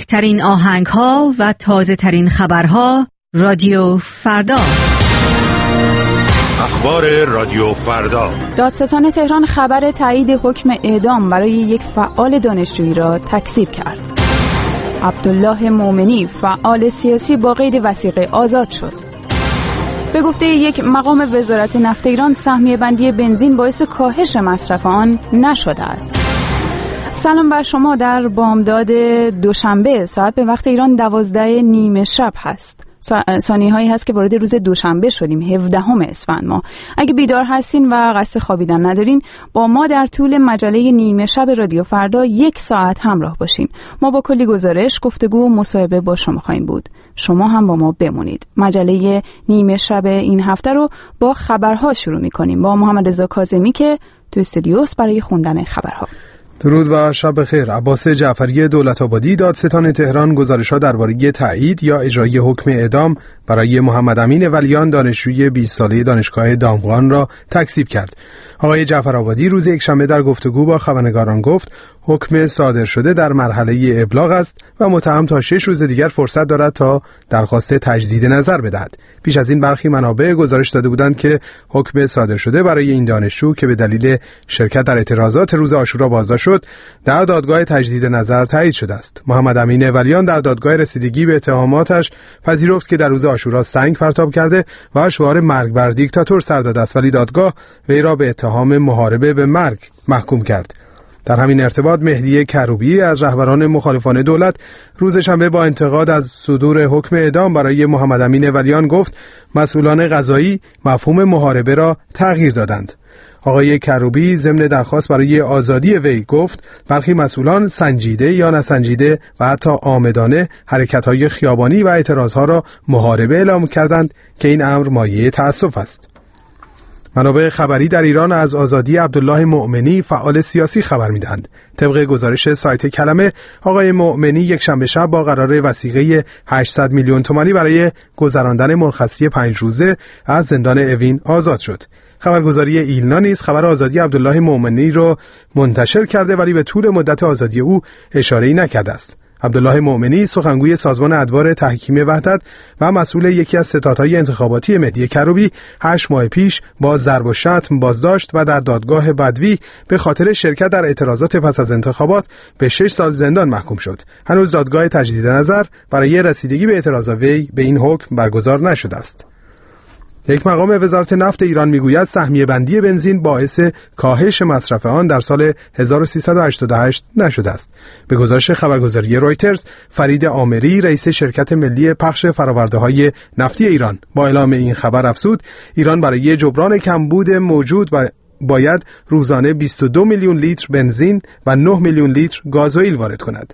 بهترین آهنگ‌ها و تازه‌ترین خبرها رادیو فردا. اخبار رادیو فردا. دادستان تهران خبر تایید حکم اعدام برای یک فعال دانشجویی را تکذیب کرد. عبدالله مومنی فعال سیاسی با قید وثیقه آزاد شد. به گفته یک مقام وزارت نفت ایران سهمیه بندی بنزین باعث کاهش مصرف آن نشده است. سلام بر شما. در بامداد دوشنبه ساعت به وقت ایران 12:30 شب هست. ثانیه هایی هست که وارد روز دوشنبه شدیم، 17 اسفند ماه. اگه بیدار هستین و قصد خوابیدن ندارین، با ما در طول مجله نیمه شب رادیو فردا 1 ساعت همراه باشین. ما با کلی گزارش، گفتگو و مصاحبه با شما خواهیم بود. شما هم با ما بمونید. مجله نیمه شب این هفته رو با خبرها شروع می‌کنیم با محمد رضا کاظمی که تو استودیوست برای خوندن خبرها. درود و شب بخیر. عباس جعفری دولت‌آبادی دادستان تهران گزارش‌ها درباره تایید یا اجرای حکم اعدام برای محمد امین ولیان دانشجوی 20 ساله دانشگاه دامغان را تکذیب کرد. آقای جعفرآبادی روز یکشنبه در گفتگو با خبرنگاران گفت حکم صادر شده در مرحله ابلاغ است و متهم تا 6 روز دیگر فرصت دارد تا درخواست تجدید نظر بدهد. پیش از این برخی منابع گزارش داده بودند که حکم صادر شده برای این دانشجو که به دلیل شرکت در اعتراضات روز عاشورا بازداشت شد در دادگاه تجدید نظر تایید شده است. محمد امین ولیان در دادگاه رسیدگی به اتهاماتش پذیرفت که در روز عاشورا سنگ پرتاب کرده و شعار مرگ بر دیکتاتور سر داده است، ولی دادگاه وی را به اتهام محاربه به مرگ محکوم کرد. در همین ارتباط مهدی کروبی از رهبران مخالفان دولت روز شنبه با انتقاد از صدور حکم اعدام برای محمد امین ولیان گفت مسئولان قضایی مفهوم محاربه را تغییر دادند. آقای کروبی ضمن درخواست برای آزادی وی گفت برخی مسئولان سنجیده یا نسنجیده و حتی عامدانه حرکت‌های خیابانی و اعتراضها را محاربه اعلام کردند که این امر مایه تأسف است. منابع خبری در ایران از آزادی عبدالله مومنی فعال سیاسی خبر می‌دهند. طبق گزارش سایت کلمه، آقای مومنی یک شنبه شب با قرار وثیقه 800 میلیون تومانی برای گذراندن مرخصی 5 روزه از زندان اوین آزاد شد. خبرگزاری ایلنا نیز خبر آزادی عبدالله مومنی را منتشر کرده ولی به طول مدت آزادی او اشاره‌ای نکرده است. عبدالله مومنی سخنگوی سازمان ادوار تحکیم وحدت و مسئول یکی از ستادهای انتخاباتی مهدی کروبی 8 ماه پیش با ضرب و شتم بازداشت و در دادگاه بدوی به خاطر شرکت در اعتراضات پس از انتخابات به 6 سال زندان محکوم شد. هنوز دادگاه تجدید نظر برای رسیدگی به اعتراض وی به این حکم برگزار نشده است. یک مقام وزارت نفت ایران میگوید سهمیه بندی بنزین باعث کاهش مصرف آن در سال 1388 نشده است. به گزارش خبرگزاری رویترز، فرید آمری رئیس شرکت ملی پخش فرآورده‌های نفتی ایران با اعلام این خبر افزود ایران برای جبران کمبود موجود باید روزانه 22 میلیون لیتر بنزین و 9 میلیون لیتر گازوئیل وارد کند.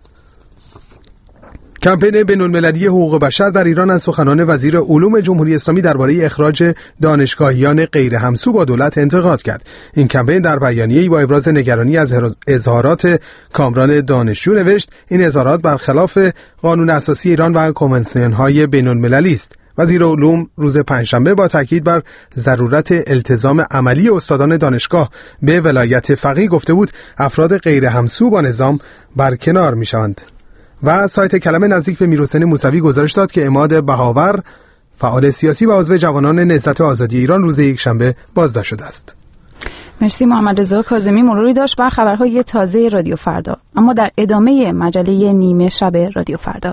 کمپین بین‌المللی حقوق بشر در ایران از سخنان وزیر علوم جمهوری اسلامی درباره اخراج دانشگاهیان غیر همسو با دولت انتقاد کرد. این کمپین در بیانیه‌ای با ابراز نگرانی از اظهارات کامران دانشجو نوشت این اظهارات برخلاف قانون اساسی ایران و کنوانسیون‌های بین‌المللی است. وزیر علوم روز پنجشنبه با تاکید بر ضرورت التزام عملی استادان دانشگاه به ولایت فقیه گفته بود افراد غیر همسو با نظام برکنار می‌شوند. و سایت کلمه نزدیک به میرحسین موسوی گزارش داد که عماد بهاور فعال سیاسی و عضو جوانان نهضت آزادی ایران روز یکشنبه بازداشت شده است. مرسی محمد رضا کاظمی. مروری داشت بر خبرهای تازه رادیو فردا. اما در ادامه مجله نیمه شب رادیو فردا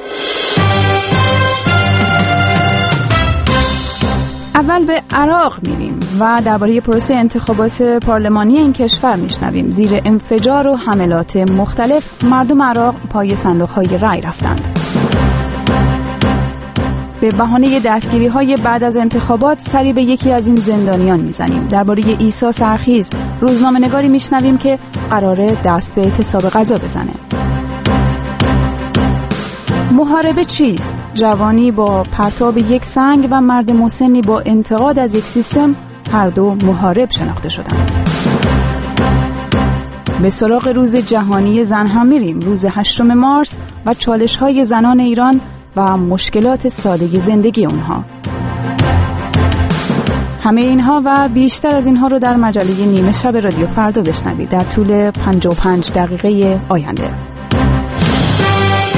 اول به عراق میریم و درباره پروسه انتخابات پارلمانی این کشور میشنویم. زیر انفجار و حملات مختلف مردم عراق پای صندوق‌های رای رفتند. به بهانه دستگیری‌های بعد از انتخابات سری به یکی از این زندانیان میزنیم. درباره عیسی سرخیز روزنامه‌نگاری میشنویم که قراره دست به اعتصاب غذا بزنه. محاربه چیست؟ جوانی با پرتاب یک سنگ و مرد مسنی با انتقاد از یک سیستم هر دو محارب شناخته شدند. به سراغ روز جهانی زن هم میریم. روز 8 مارس و چالش‌های زنان ایران و مشکلات سادگی زندگی اونها. همه اینها و بیشتر از اینها رو در مجله نیمه شب رادیو فردا بشنوید در طول 55 دقیقه آینده.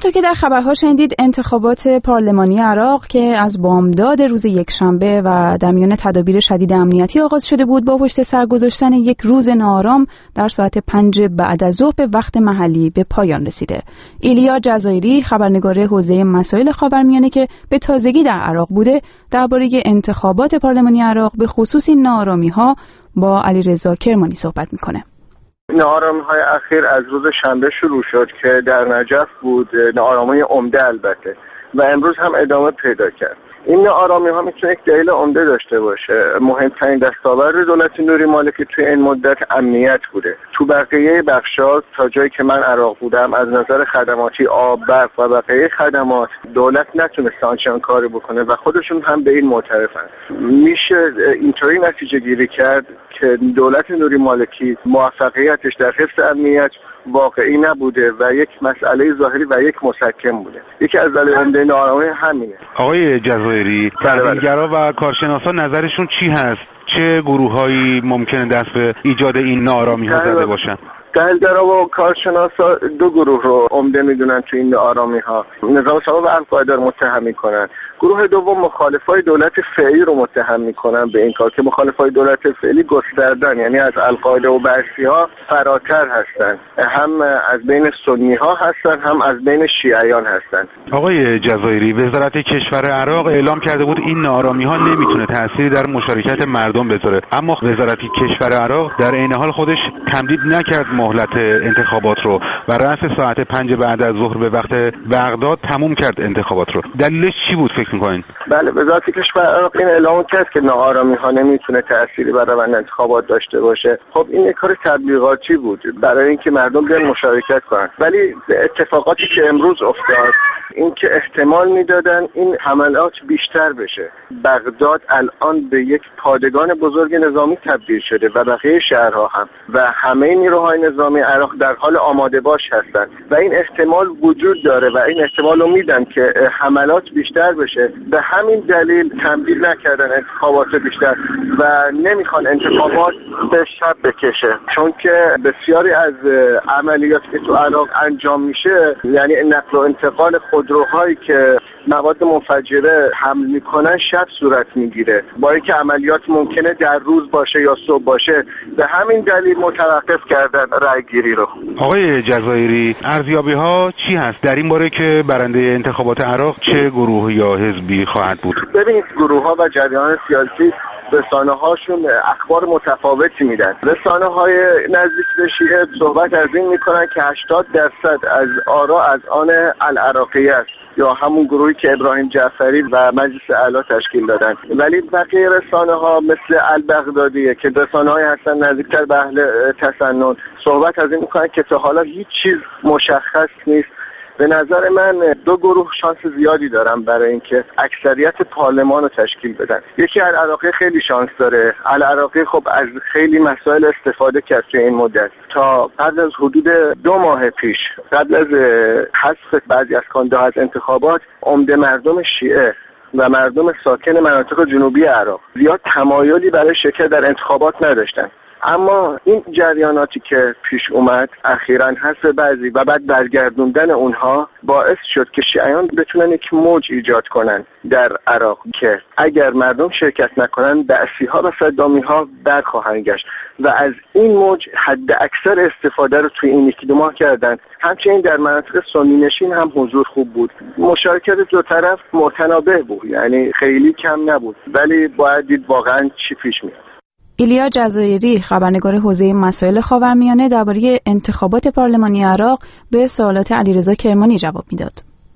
همونطور که در خبرها شنیدید، انتخابات پارلمانی عراق که از بامداد روز یکشنبه و در میان تدابیر شدید امنیتی آغاز شده بود، با پشت سر گذاشتن یک روز ناآرام در ساعت 5 بعد از ظهر به وقت محلی به پایان رسیده. ایلیا جزایری، خبرنگار حوزه مسائل خاورمیانه که به تازگی در عراق بوده، درباره انتخابات پارلمانی عراق به خصوص این ناآرامی‌ها با علیرضا کرمانی صحبت می‌کنه. ناآرامی‌های اخیر از روز شنبه شروع شد که در نجف بود، ناآرامی عمده البته، و امروز هم ادامه پیدا کرد. این ناآرامی‌ها میتونه یک دلیل عمده داشته باشه. مهمترین دستاورد دولت نوری مالکی توی این مدت امنیت بوده. تو بقیه بخشا تا جایی که من عراق بودم از نظر خدماتی، آب، برق و بقیه خدمات، دولت نتونست آنچنان کاری بکنه و خودشون هم به این معترفن. میشه اینطوری نتیجه گیری کرد که دولت نوری مالکی موفقیتش در حفظ امنیت واقعی نبوده و یک مسئله ظاهری و یک مسکن بوده. یکی از دلایل عمده ناآرامی همینه. آقای جزایری، تحلیلگرا و کارشناسان نظرشون چی هست؟ چه گروه‌هایی ممکنه دست به ایجاد این ناآرامی‌ها زده باشن؟ تحلیلگرا و کارشناسا دو گروه رو عمده میدونن تو این ناآرامی‌ها. نظام اسلامی و القاعده رو متهم میکنن. گروه دوم مخالفای دولت فعلی رو متهم میکنن به این کار که مخالفای دولت فعلی گستردن، یعنی از القاعده و بعثی‌ها فراتر هستن، هم از بین سنی‌ها هستن هم از بین شیعیان هستن. آقای جزایری، وزارت کشور عراق اعلام کرده بود این ناآرامی‌ها نمیتونه تأثیری در مشارکت مردم بذاره، اما وزارت کشور عراق در عین حال خودش تمدید نکرد مهلت انتخابات رو و رأس ساعت 5 بعد از ظهر به وقت بغداد تموم کرد انتخابات رو. دلیلش چی بود فکر می‌کنین؟ بله، وزارت کشور عراق این اعلام کرد که ناآرامی‌ها نمیتونه تأثیری بر روند انتخابات داشته باشه. خب این یک کار تبلیغاتی بود برای اینکه مردم بیان مشارکت کنن، ولی اتفاقاتی که امروز افتاد این که احتمال میدادن این حملات بیشتر بشه. بغداد الان به یک پادگان بزرگ نظامی تبدیل شده و بقیه شهرها هم، و همه نیروهای نظامی عراق در حال آماده باش هستن و این احتمال وجود داره و این احتمال رو میدن که حملات بیشتر بشه. به همین دلیل تمدید نکردن انتخابات بیشتر و نمیخوان انتخابات به شب بکشه، چون که بسیاری از عملیاتی که تو عراق انجام میشه، یعنی نقل و انتقال خودروهایی که مواد منفجره حمل میکنن شب صورت میگیره، با اینکه عملیات ممکنه در روز باشه یا صبح باشه. به همین دلیل متوقف کردن رای گیری رو. آقای جزایری، ارزیابی ها چی هست در این باره که برنده انتخابات عراق چه گروه یا حزبی خواهد بود؟ ببینید، گروه ها و جریان سیاسی رسانه هاشون اخبار متفاوتی میدن. رسانه های نزدیک به شیعه صحبت از این میکنن که 80% از آرا از آن العراقی است، یا همون گروهی که ابراهیم جعفری و مجلس اعلی تشکیل دادن. ولی بقیه رسانه ها مثل البغدادیه که رسانه های هستن نزدیکتر به اهل تسنن، صحبت از این میکنن که تا حالا هیچ چیز مشخص نیست. به نظر من دو گروه شانس زیادی دارن برای اینکه اکثریت پارلمان رو تشکیل بدن. یکی العراقی خیلی شانس داره. العراقی خب از خیلی مسائل استفاده کرد توی این مدت. تا قبل از حدود 2 ماه پیش، قبل از حذف بعضی از کاندیداها از انتخابات، عمده مردم شیعه و مردم ساکن مناطق جنوبی عراق زیاد تمایلی برای شرکت در انتخابات نداشتن. اما این جریاناتی که پیش اومد اخیراً حذف بعضی و بعد برگردوندن اونها باعث شد که شیعیان بتونن یک موج ایجاد کنن در عراق که اگر مردم شرکت نکنن بعثی‌ها و صدامی‌ها برخواهند گشت، و از این موج حد اکثر استفاده رو توی این 1-2 ماه کردن. همچنین در مناطق سنی نشین هم حضور خوب بود. مشارکت دو طرف متنابه بود، یعنی خیلی کم نبود، ولی باید دید واقعاً چی پیش میاد. ایلیا جزایری، خبرنگار حوزه مسائل خاورمیانه، درباره انتخابات پارلمانی عراق به سوالات علیرضا کرمانی جواب میداد.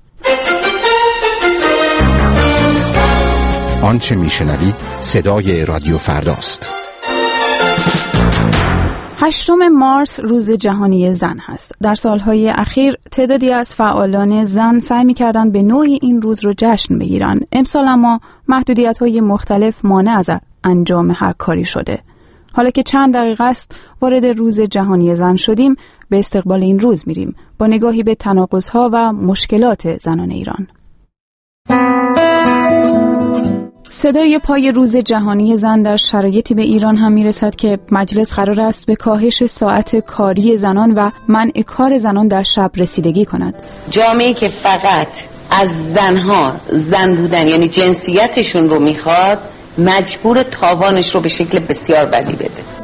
آنچه میشنوید صدای رادیو فرداست. 8 مارس روز جهانی زن هست. در سالهای اخیر تعدادی از فعالان زن سعی می‌کردند به نوعی این روز رو جشن بگیرن. امسال اما محدودیت‌های مختلف مانع از انجام هر کاری شده. حالا که چند دقیقه است وارد روز جهانی زن شدیم، به استقبال این روز میریم با نگاهی به تناقض‌ها و مشکلات زنان ایران. صدای پای روز جهانی زن در شرایطی به ایران هم میرسد که مجلس قرار است به کاهش ساعت کاری زنان و منع کار زنان در شب رسیدگی کند. جامعه‌ای که فقط از زنها زن بودن یعنی جنسیتشون رو میخواد، مجبور تاوانش رو به شکل بسیار بدی بده.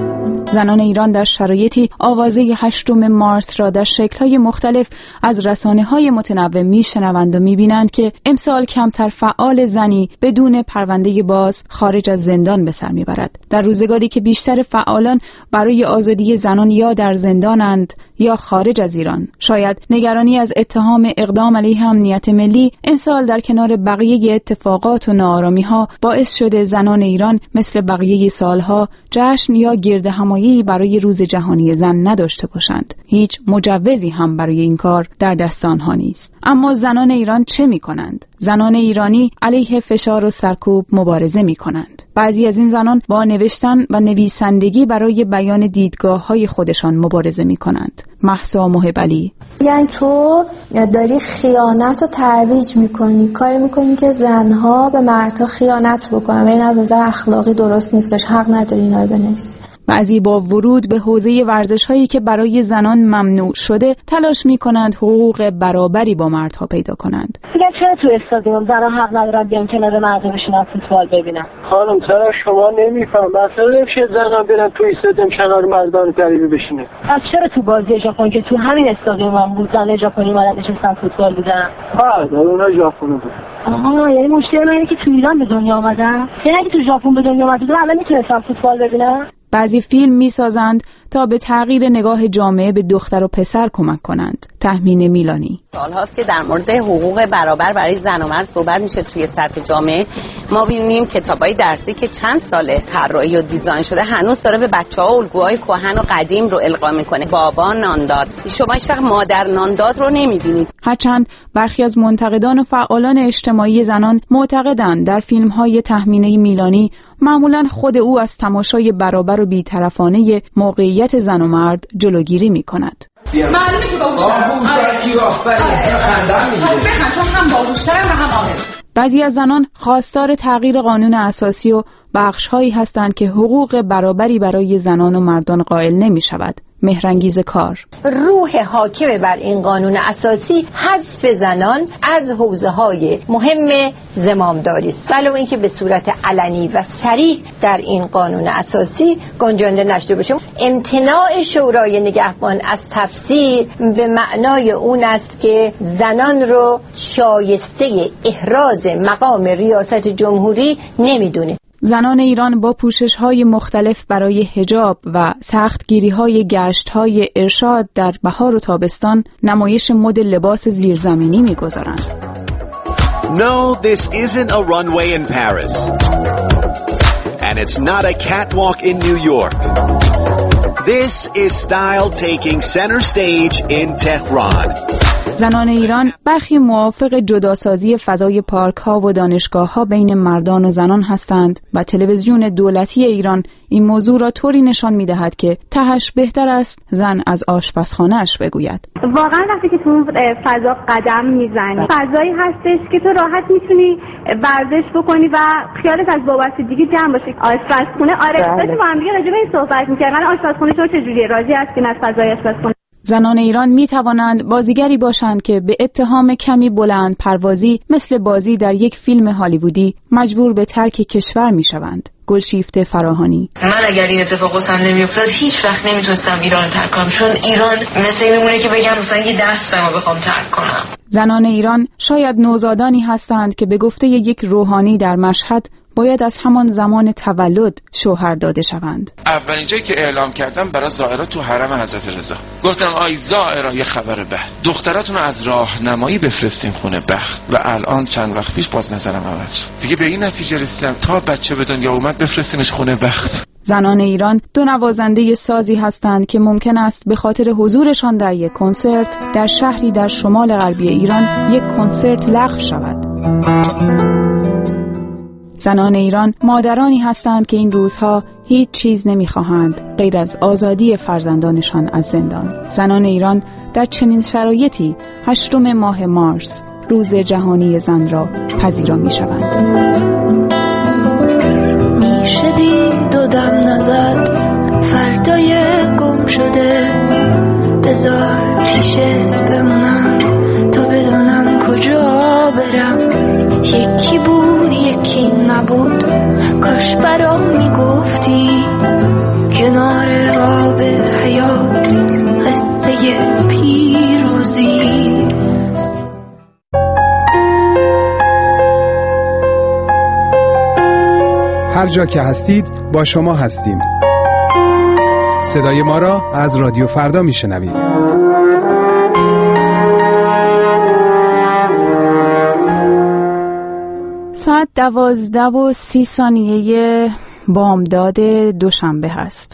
زنان ایران در شرایطی آوازه 8 مارس را در شکل‌های مختلف از رسانه‌های متنوع میشنوند و می‌بینند که امسال کمتر فعال زنی بدون پرونده باز خارج از زندان به سر می‌برد. در روزگاری که بیشتر فعالان برای آزادی زنان یا در زندانند یا خارج از ایران. شاید نگرانی از اتهام اقدام علیه امنیت ملی امسال در کنار بقیه اتفاقات و ناآرامی‌ها باعث شده زنان ایران مثل بقیه سالها جشن یا گردهمایی برای روز جهانی زن نداشته باشند. هیچ مجوزی هم برای این کار در دست آنها نیست. اما زنان ایران چه می‌کنند؟ زنان ایرانی علیه فشار و سرکوب مبارزه می‌کنند. بعضی از این زنان با نوشتن و نویسندگی برای بیان دیدگاه‌های خودشان مبارزه می‌کنند. مهسا محبعلی: یعنی تو داری خیانت رو ترویج می‌کنی، کاری می‌کنی که زنها به مردها خیانت بکنن و این از نظر اخلاقی درست نیستش، حق نداری اینا رو بنویسی. بعضی با ورود به حوزه ورزش‌هایی که برای زنان ممنوع شده تلاش می‌کنند حقوق برابری با مردها پیدا کنند. میگن چرا تو استادیوم زن‌ها حق ندارن بیان کنار مردم بشینن فوتبال ببینن؟ خانم چرا شما نمی‌فهم؟ مثلا نمیشه زن‌ها برن تو استادیوم کنار مردان غریبه بشینه. پس چرا تو بازی ژاپن که تو همین استادیوم هم بود زن ژاپنی اومدن نشستن فوتبال بودن؟ اونا ژاپنی بود. آها، یعنی مشکل اینه که تو ایران به دنیا اومدن؟ یعنی اگه تو ژاپن به دنیا اومدن الان میتونستن فوتبال ببینن؟ بعضی فیلم می‌سازند تا به تغییر نگاه جامعه به دختر و پسر کمک کنند. تهمین میلانی: سال‌هاست که در مورد حقوق برابر برای زن و مرد صحبت میشه توی سطح جامعه. ما ببینیم کتابای درسی که چند ساله طراحی و دیزاین شده هنوز داره به بچه‌ها الگوهای کهن و قدیم رو القا میکنه. بابا نان داد، شما هیچ وقت مادر نان داد رو نمیبینید. هرچند برخی از منتقدان و فعالان اجتماعی زنان معتقدند در فیلم‌های تهمینه میلانی معمولاً خود او از تماشای برابر و بی‌طرفانه موقعیت زن و مرد جلوگیری می‌کند. معلومه که بعضی از زنان خواستار تغییر قانون اساسی و بخش‌هایی هستند که حقوق برابری برای زنان و مردان قائل نمی‌شود. مهرانگیز کار: روح حاکم بر این قانون اساسی حذف زنان از حوزه‌های مهم زمامداری است، ولو اینکه به صورت علنی و صریح در این قانون اساسی گنجانده نشده باشه. امتناع شورای نگهبان از تفسیر به معنای اون است که زنان رو شایسته احراز مقام ریاست جمهوری نمیدونه. زنان ایران با پوشش‌های مختلف برای حجاب و سختگیری‌های گشت‌های ارشاد در بهار و تابستان نمایش مد لباس زیرزمینی می‌گذارند. No, this isn't a runway in Paris. And it's not a catwalk in New York. This is style taking center stage in Tehran. زنان ایران برخی موافق جداسازی فضای پارک‌ها و دانشگاه‌ها بین مردان و زنان هستند و تلویزیون دولتی ایران این موضوع را طوری نشان می‌دهد که تهش بهتر است زن از آشپزخانه‌اش بگوید. واقعا وقتی که تو فضا قدم میزنی فضایی هستش که تو راحت میتونی ورزش بکنی و خیالت از وابستگی جمع باشه. آشپزخونه داشتیم با هم دیگه راجع به این صحبت می‌کردن. آشپزخونه تو چجوریه؟ راضی هستین از فضای آشپزخونه؟ زنان ایران می توانند بازیگری باشند که به اتهام کمی بلند پروازی مثل بازی در یک فیلم هالیوودی مجبور به ترک کشور می شوند. گلشیفته فراهانی: من اگر این اتفاق واسم نمیافتاد هیچ وقت نمیتونستم ایران ترک کنم، چون ایران مثل این میمونه که بگم مثلا یه دستمو بخوام ترک کنم. زنان ایران شاید نوزادانی هستند که به گفته یک روحانی در مشهد باید از همان زمان تولد شوهر داده شوند. اولین جایی که اعلام کردم برای زائرا تو حرم حضرت رضا گفتم آی زائرا یه خبر بد، دختراتون رو از راهنمایی بفرستین خونه بخت. و الان چند وقت پیش باز نظرم عوض شد، دیگه به این نتیجه رسیدم تا بچه به دنیا اومد بفرستینش خونه بخت. زنان ایران دو نوازنده سازی هستند که ممکن است به خاطر حضورشان در یک کنسرت در شهری در شمال غربی ایران یک کنسرت لغو شود. زنان ایران مادرانی هستند که این روزها هیچ چیز نمی‌خواهند غیر از آزادی فرزندانشان از زندان. زنان ایران در چنین شرایطی 8 ماه مارس روز جهانی زن را پذیرا می‌شوند. بذار پیشت بمونم تا بدونم کجا برم. یکی بود یکی نبود، کاش برام میگفتی کنار آب حیات قصه پیروزی. هر جا که هستید با شما هستیم. صدای ما را از رادیو فردا میشنوید. ساعت 12:30 بامداد دوشنبه هست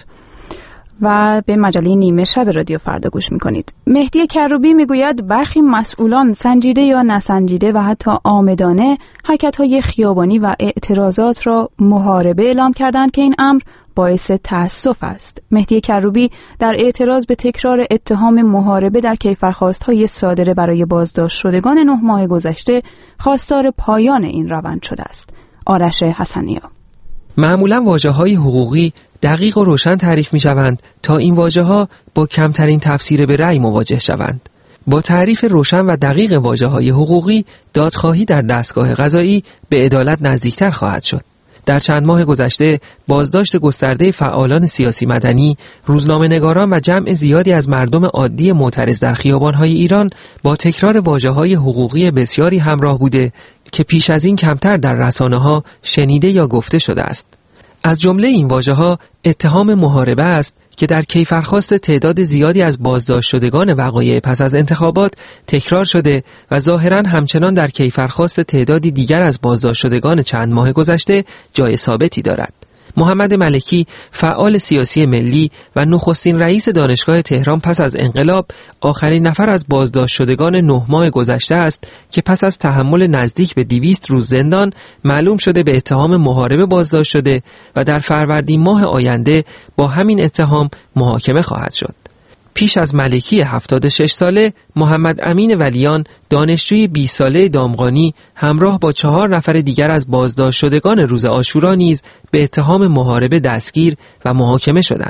و به مجله نیمه شب رادیو فردا گوش میکنید. مهدی کروبی میگوید برخی مسئولان سنجیده یا نسنجیده و حتی عامدانه حرکت‌های خیابانی و اعتراضات را محاربه اعلام کردند که این امر باعث تأسف است. مهدی کروبی در اعتراض به تکرار اتهام محاربه در کیفرخواست‌های صادره برای بازداشت شدگان 9 ماه گذشته خواستار پایان این روند شده است. آرش حسنیا: معمولا واژه‌های حقوقی دقیق و روشن تعریف می‌شوند تا این واژه‌ها با کمترین تفسیر به رأی مواجه شوند. با تعریف روشن و دقیق واژه‌های حقوقی، دادخواهی در دستگاه قضایی به عدالت نزدیکتر خواهد شد. در چند ماه گذشته بازداشت گسترده فعالان سیاسی مدنی، روزنامه‌نگاران و جمع زیادی از مردم عادی معترض در خیابان‌های ایران با تکرار واژه‌های حقوقی بسیاری همراه بوده که پیش از این کمتر در رسانه‌ها شنیده یا گفته شده است. از جمله این واژه‌ها اتهام محاربه است که در کیفرخواست تعداد زیادی از بازداشت شدگان وقایع پس از انتخابات تکرار شده و ظاهراً همچنان در کیفرخواست تعدادی دیگر از بازداشت شدگان چند ماه گذشته جای ثابتی دارد. محمد ملکی، فعال سیاسی ملی و نخستین رئیس دانشگاه تهران پس از انقلاب، آخرین نفر از بازداشت شدگان 9 ماه گذشته است که پس از تحمل نزدیک به 200 روز زندان معلوم شده به اتهام محاربه بازداشت شده و در فروردین ماه آینده با همین اتهام محاکمه خواهد شد. پیش از ملکی 76 ساله، محمد امین ولیان، دانشجوی 20 ساله دامغانی، همراه با 4 نفر دیگر از بازداشت شدگان روز عاشورا نیز به اتهام محاربه دستگیر و محاکمه شدند.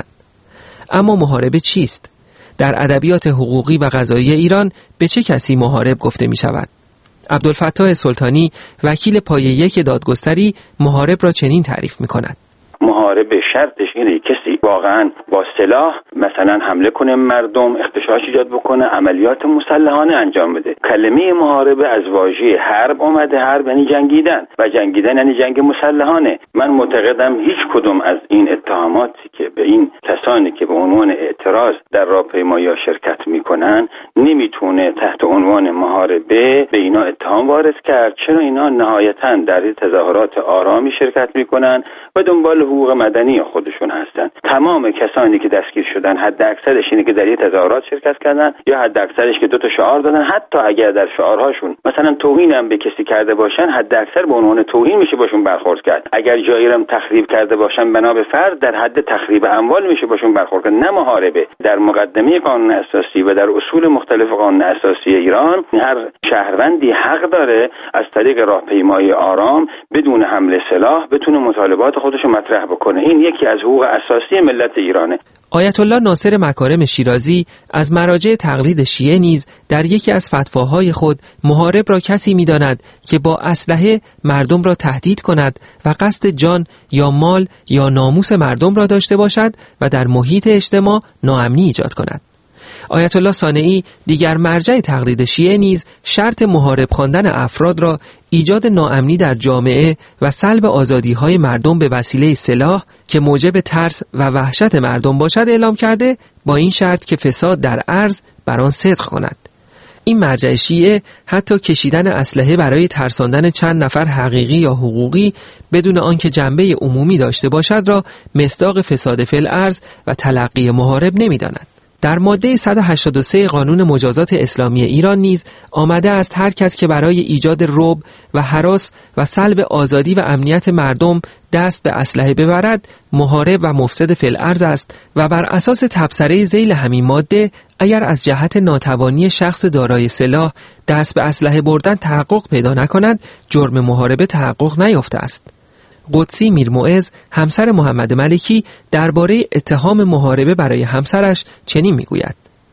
اما محاربه چیست؟ در ادبیات حقوقی و قضایی ایران به چه کسی محارب گفته می شود؟ عبدالفتاح سلطانی، وکیل پایه 1 دادگستری، محارب را چنین تعریف می کند: محارب شرطش اینه کسی واقعا با سلاح مثلا حمله کنه، مردم اختشاش ایجاد بکنه، عملیات مسلحانه انجام بده. کلمه محاربه از واژه حرب اومده. حرب یعنی جنگیدن و جنگیدن یعنی جنگ مسلحانه. من معتقدم هیچ کدوم از این اتهاماتی که به این کسانی که به عنوان اعتراض در راهپیمایی شرکت میکنن نمیتونه تحت عنوان محاربه به اینا اتهام وارد کرد، چرا اینا نهایتاً در تظاهرات آرامی شرکت میکنن و دنبال حقوق مدنی خودشون هستن. تمام کسانی که دستگیر شدن حد اکثرش اینه که در یه تظاهرات شرکت کردن یا حد اکثرش که 2 تا شعار دادن. حتی اگر در شعارهاشون مثلا توهین هم به کسی کرده باشن، حد اکثر به عنوان توهین میشه باشون برخورد کرد. اگر جایی رو تخریب کرده باشن بنا به فرض، در حد تخریب اموال میشه باشون برخورد کرد، نه محاربه. در مقدمه قانون اساسی و در اصول مختلف قانون اساسی ایران هر شهروندی حق داره از طریق راهپیمایی آرام بدون حمله سلاح بتونه مطالبات خودش رو مطرح بکنه. این یکی از حقوق اساسی ملت ایرانه. آیت الله ناصر مکارم شیرازی از مراجع تقلید شیعه نیز در یکی از فتواهای خود محارب را کسی می‌داند که با اسلحه مردم را تهدید کند و قصد جان یا مال یا ناموس مردم را داشته باشد و در محیط اجتماع ناامنی ایجاد کند. آیت الله صانعی، دیگر مرجع تقلید شیعه، نیز شرط محارب خواندن افراد را ایجاد ناامنی در جامعه و سلب آزادی‌های مردم به وسیله سلاح که موجب ترس و وحشت مردم باشد اعلام کرده، با این شرط که فساد در ارض بر آن صدق کند. این مرجع شیعه حتی کشیدن اسلحه برای ترساندن چند نفر حقیقی یا حقوقی بدون آنکه جنبه عمومی داشته باشد را مصداق فساد فی الارض و تلقی محارب نمی‌داند. در ماده 183 قانون مجازات اسلامی ایران نیز آمده است هر کس که برای ایجاد رعب و هراس و سلب آزادی و امنیت مردم دست به اسلحه ببرد محارب و مفسد فی الارض است و بر اساس تبصره ذیل همین ماده اگر از جهت ناتوانی شخص دارای سلاح دست به اسلحه بردن تحقق پیدا نکند جرم محاربه تحقق نیافته است. قدسی میرموعظ، همسر محمد ملکی، درباره اتهام محاربه برای همسرش چنین میگوید: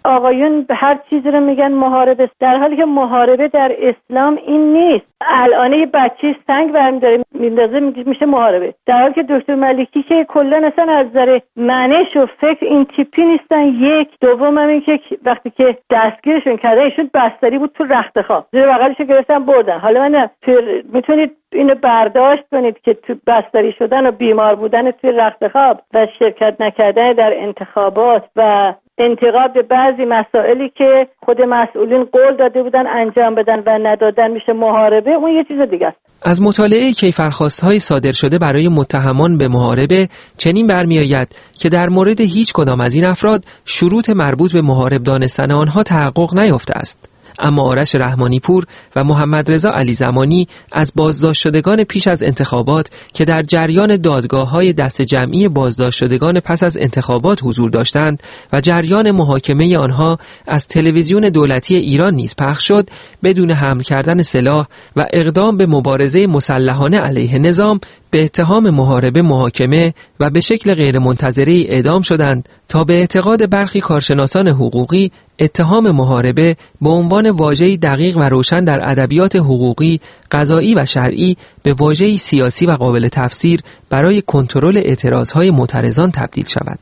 آقایون هر چیزی رو میگن محاربه، در حالی که محاربه در اسلام این نیست. الان یه بچه سنگ برمی‌داره میندازه میشه محاربه، در حالی که دکتر ملکی که کلا اصلا از نظر معنیش و فکر این تیپی نیستن. یک دوم هم این که وقتی که دستگیرشون کردن ایشون بستری بود تو رختخواب، زیر بغلش گرفتن بردن. حالا من میتونید اینو برداشت کنید که تو بستری شدن و بیمار بودن توی رختخواب و شرکت نکردن در انتخابات و انتقاد به بعضی مسائلی که خود مسئولین قول داده بودن انجام بدن و ندادن میشه محاربه، اون یه چیز دیگه است. از مطالعه کیفرخواست‌های صادر شده برای متهمان به محاربه چنین برمی‌آید که در مورد هیچ کدام از این افراد شروط مربوط به محارب دانستن آنها تحقق نیافته است. اما آرش رحمانی پور و محمد رضا علی زمانی از بازداشت شدگان پیش از انتخابات که در جریان دادگاه‌های دست جمعی بازداشت شدگان پس از انتخابات حضور داشتند و جریان محاکمه آنها از تلویزیون دولتی ایران نیز پخش شد، بدون حمل کردن سلاح و اقدام به مبارزه مسلحانه علیه نظام به اتهام محاربه محاکمه و به شکل غیرمنتظره اعدام شدند تا به اعتقاد برخی کارشناسان حقوقی اتهام محاربه به عنوان واژه‌ای دقیق و روشن در ادبیات حقوقی، قضایی و شرعی به واژه‌ای سیاسی و قابل تفسیر برای کنترل اعتراضهای معترضان تبدیل شود.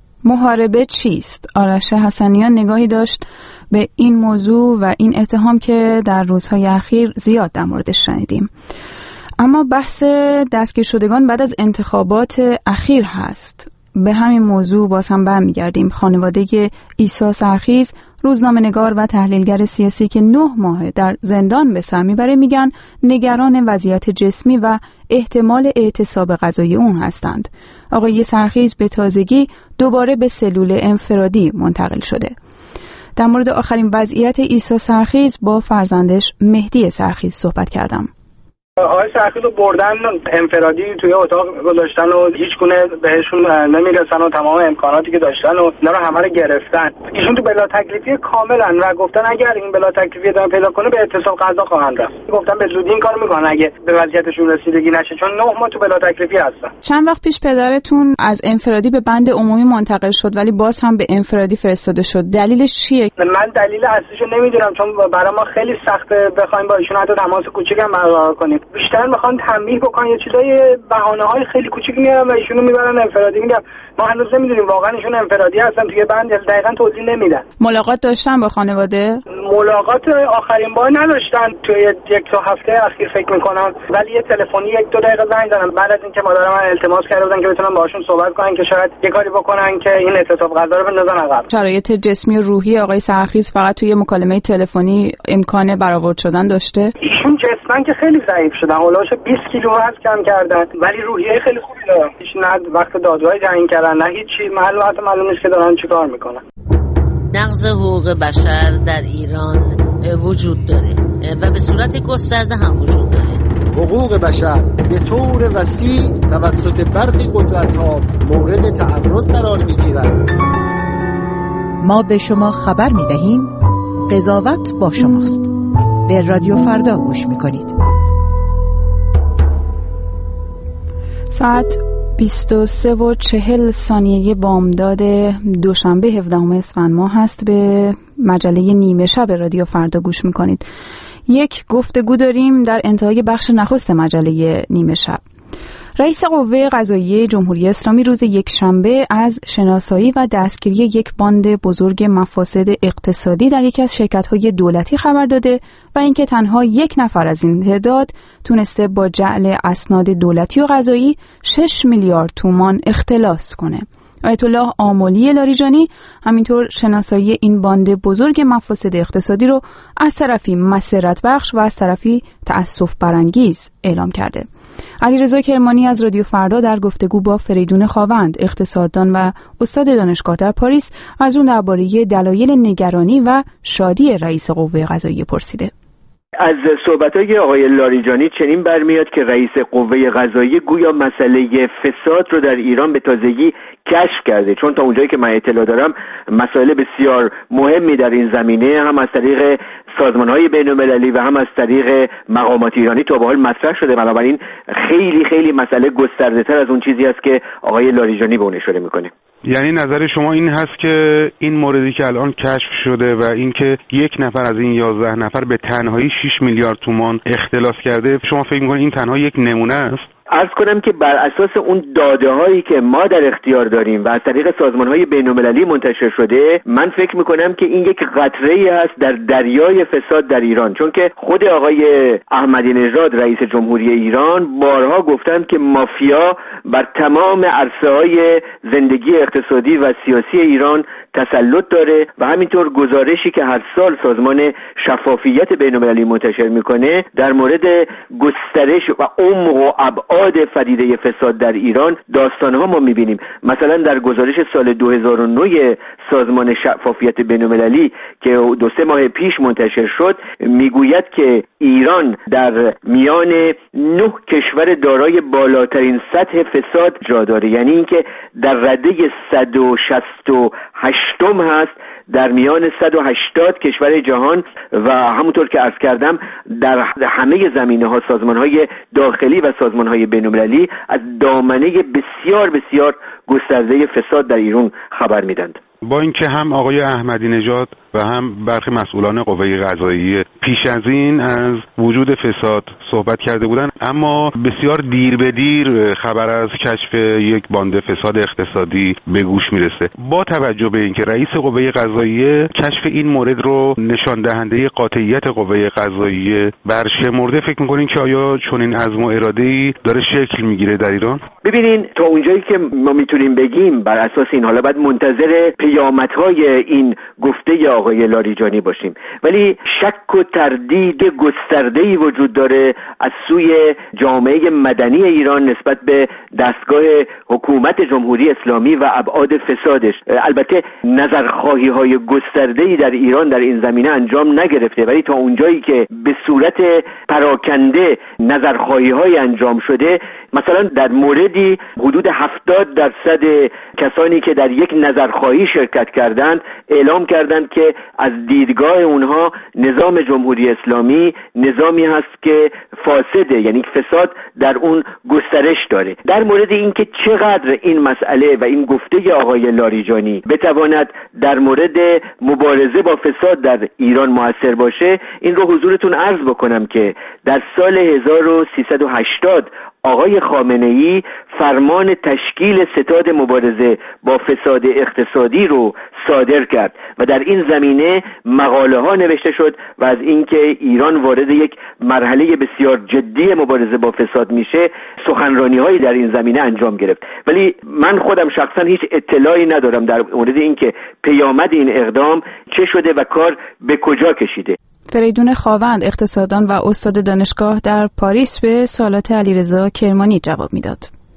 محاربه چیست؟ آرش حسنیان نگاهی داشت به این موضوع و این اتهام که در روزهای اخیر زیاد در موردش شنیدیم. اما بحث دستگیر شدگان بعد از انتخابات اخیر هست. به همین موضوع باز هم برمیگردیم. خانواده عیسی سرخیز، روزنامه‌نگار و تحلیلگر سیاسی که 9 ماه در زندان به سر میبره، میگن نگران وضعیت جسمی و احتمال اعتصاب غذایی اون هستند. آقای سرخیز به تازگی دوباره به سلول انفرادی منتقل شده. در مورد آخرین وضعیت عیسی سرخیز با فرزندش مهدی سرخیز صحبت کردم. آقای سرخیز رو بردن انفرادی توی اتاق گذاشتن و هیچ گونه بهشون نمیرسن و تمام امکاناتی که داشتن و اینا رو همه رو گرفتن. ایشون تو بلا تکلیفی کاملا و گفتن اگر این بلا تکلیفی ادامه پیدا کنه به اعتصاب غذا خواهند رفت. گفتن به زودی این کارو میکنن اگه به وضعیتشون رسیدگی نشه، چون 9 ماه تو بلا تکلیفی هستن. چند وقت پیش پدرتون از انفرادی به بند عمومی منتقل شد ولی باز هم به انفرادی فرستاده شد. دلیلش چیه؟ من دلیل اصلیشو نمیدونم، چون برای ما خیلی سخته بخوایم با ایشون حتی تماس کوچیک هم برقرار کنیم. بیشتر میخوان تنبیه بکنن، یه چیزای بهانه‌های خیلی کوچیک میارن و ایشونو میبرن انفرادی. میگم ما هنوز نمیدونیم واقعا ایشون انفرادی هستن توی بند، دقیقاً توضیح نمیدن. ملاقات داشتن با خانواده؟ ملاقات آخرین بار نداشتن توی 1 تا هفته اخیر فکر میکنم، ولی یه تلفنی 1-2 دقیقه زنگ زدن بعد از اینکه مادر من التماس کرده بودن که بتونن باهاشون صحبت کنن که شاید یه کاری بکنن که این اعتصاب غذا رو بندازن عقب. شرایط جسمی و روحی آقای سرخیز فقط توی مکالمه تلفنی امکان برآورد شدن داشته؟ ایشون جسمن که خیلی ضعیف شدن، هولوش 20 کیلو وزن کم کردن، ولی روحیه خیلی خوبی دارن. هیچ نه وقت دادگاه تعیین کردن نه هیچی، معلوم نیست که دارن چیکار میکنن. نقض حقوق بشر در ایران وجود داره و به صورت گسترده هم وجود داره. حقوق بشر به طور وسیع توسط برخی قدرت‌ها مورد تعرض قرار می‌گیرد. ما به شما خبر می‌دهیم قضاوت با شماست. به رادیو فردا گوش می‌کنید. ساعت 23:40 بامداد دوشنبه 17 اسفند ماه هست. به مجله نیمه شب رادیو فردا گوش میکنید. یک گفتگو داریم در انتهای بخش نخست مجله نیمه شب. رئیس قوه قضاییه جمهوری اسلامی روز یکشنبه از شناسایی و دستگیری یک باند بزرگ مفاسد اقتصادی در یکی از شرکت‌های دولتی خبر داده و اینکه تنها 1 نفر از این تعداد تونسته با جعل اسناد دولتی و قضایی 6 میلیارد تومان اختلاس کنه. آیت الله آملی لاریجانی همینطور شناسایی این باند بزرگ مفاسد اقتصادی رو از طرفی مسرت بخش و از طرفی تأسف برانگیز اعلام کرده. علیرضا کرمانی از رادیو فردا در گفتگو با فریدون خاوند، اقتصاددان و استاد دانشگاه در پاریس، از اون درباره دلایل نگرانی و شادی رئیس قوه قضاییه پرسیده. از صحبت‌های آقای لاریجانی چنین برمیاد که رئیس قوه قضاییه گویا مسئله فساد رو در ایران به تازگی کشف کرده، چون تا اونجایی که من اطلاع دارم مسائل بسیار مهمی در این زمینه هم از طریق سازمان‌های بین‌المللی و هم از طریق مقامات ایرانی تا به حال مطرح شده. بنابراین خیلی خیلی مسئله گسترده‌تر از اون چیزی است که آقای لاریجانی به اون اشاره میکنه. یعنی نظر شما این هست که این موردی که الان کشف شده و اینکه یک نفر از این 11 نفر به تنهایی 6 میلیارد تومان اختلاس کرده، شما فکر می‌کنید این تنها یک نمونه است؟ عرض کنم که بر اساس اون داده هایی که ما در اختیار داریم و از طریق سازمان های بین المللی منتشر شده، من فکر میکنم که این یک قطره‌ای هست در دریای فساد در ایران، چون که خود آقای احمدی نژاد رئیس جمهوری ایران بارها گفتند که مافیا بر تمام عرصه‌های زندگی اقتصادی و سیاسی ایران تسلط داره و همینطور گزارشی که هر سال سازمان شفافیت بین المللی منتشر میکنه در مورد گسترش و عمق و ابعاد پدیده فساد در ایران داستانها ما میبینیم. مثلا در گزارش سال 2009 سازمان شفافیت بین المللی که 2-3 ماه پیش منتشر شد میگوید که ایران در میان 9 کشور دارای بالاترین سطح فساد جا داره، یعنی اینکه در رده 168م هست در میان 180 کشور جهان و همونطور که عرض کردم در همه زمینه‌ها سازمان‌های داخلی و سازمان‌های بین‌المللی از دامنه بسیار بسیار گسترده فساد در ایران خبر میدند. با اینکه هم آقای احمدی نژاد و هم برخی مسئولان قوه قضاییه پیش از این از وجود فساد صحبت کرده بودند، اما بسیار دیر به دیر خبر از کشف یک باند فساد اقتصادی به گوش میرسه. با توجه به اینکه رئیس قوه قضاییه کشف این مورد رو نشان دهنده قاطعیت قوه قضاییه برشمرده، فکر می‌کنین که آیا چنین عزم و اراده‌ای داره شکل میگیره در ایران؟ ببینین تا اونجایی که ما میتونیم بگیم بر اساس این، حالا باید منتظر پیامدهای این گفته آقای لاریجانی باشیم، ولی شک و تردید گسترده‌ای وجود داره از سوی جامعه مدنی ایران نسبت به دستگاه حکومت جمهوری اسلامی و ابعاد فسادش. البته نظرخواهی‌های گسترده‌ای در ایران در این زمینه انجام نگرفته، ولی تا اونجایی که به صورت پراکنده نظرخواهی‌های انجام شده، مثلا در موردی حدود 70% کسانی که در یک نظرخواهی شرکت کردند اعلام کردند که از دیدگاه اونها نظام جمهوری اسلامی نظامی هست که فاسده، یعنی فساد در اون گسترش داره. در مورد اینکه چقدر این مسئله و این گفته آقای لاریجانی بتواند در مورد مبارزه با فساد در ایران موثر باشه، این رو حضورتون عرض بکنم که در سال 1380 آقای خامنه‌ای فرمان تشکیل ستاد مبارزه با فساد اقتصادی رو صادر کرد و در این زمینه مقاله ها نوشته شد و از اینکه ایران وارد یک مرحله بسیار جدی مبارزه با فساد میشه سخنرانی هایی در این زمینه انجام گرفت. ولی من خودم شخصا هیچ اطلاعی ندارم در مورد اینکه پیامد این اقدام چه شده و کار به کجا کشیده. فریدون خاوند، اقتصاددان و استاد دانشگاه در پاریس، به سوالات علیرضا کرمانی جواب میداد.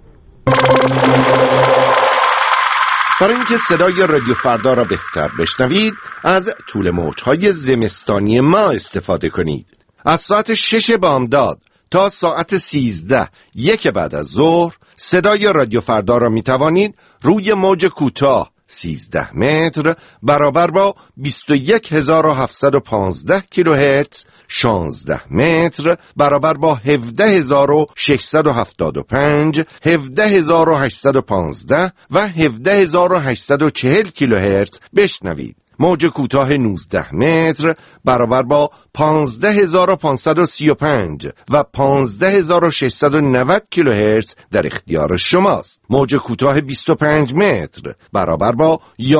برای اینکه صدای رادیو فردا را بهتر بشنوید، از طول موج‌های زمستانی ما استفاده کنید. از ساعت 6 بامداد تا ساعت 13 یک بعد از ظهر صدای رادیو فردا را می توانید روی موج کوتاه 13 متر برابر با 21715 کیلوهرتز، 16 متر برابر با 17675، 17815 و 17840 کیلوهرتز بشنوید. موج کوتاه 19 متر برابر با 15535 و 15690 کیلوهرتز در اختیار شماست. موج کوتاه 25 متر برابر با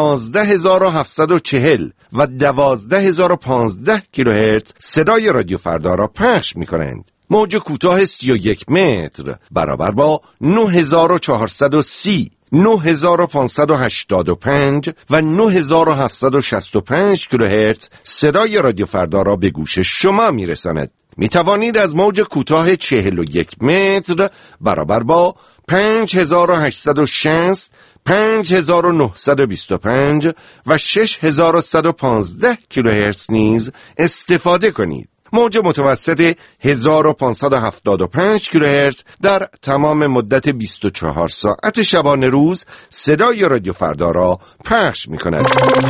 11740 و 12015 کیلوهرتز صدای رادیو فردا را پخش می‌کنند. موج کوتاه 31 متر برابر با 9430، 9585 و 9765 کیلوهرتز صدای رادیو فردا را به گوش شما میرساند. می توانید از موج کوتاه 41 متر برابر با 5860، 5925 و 6115 کیلوهرتز نیز استفاده کنید. موج متوسط 1575 کیلوهرتز در تمام مدت 24 ساعت شبانه روز صدای رادیو فردا را پخش می‌کند.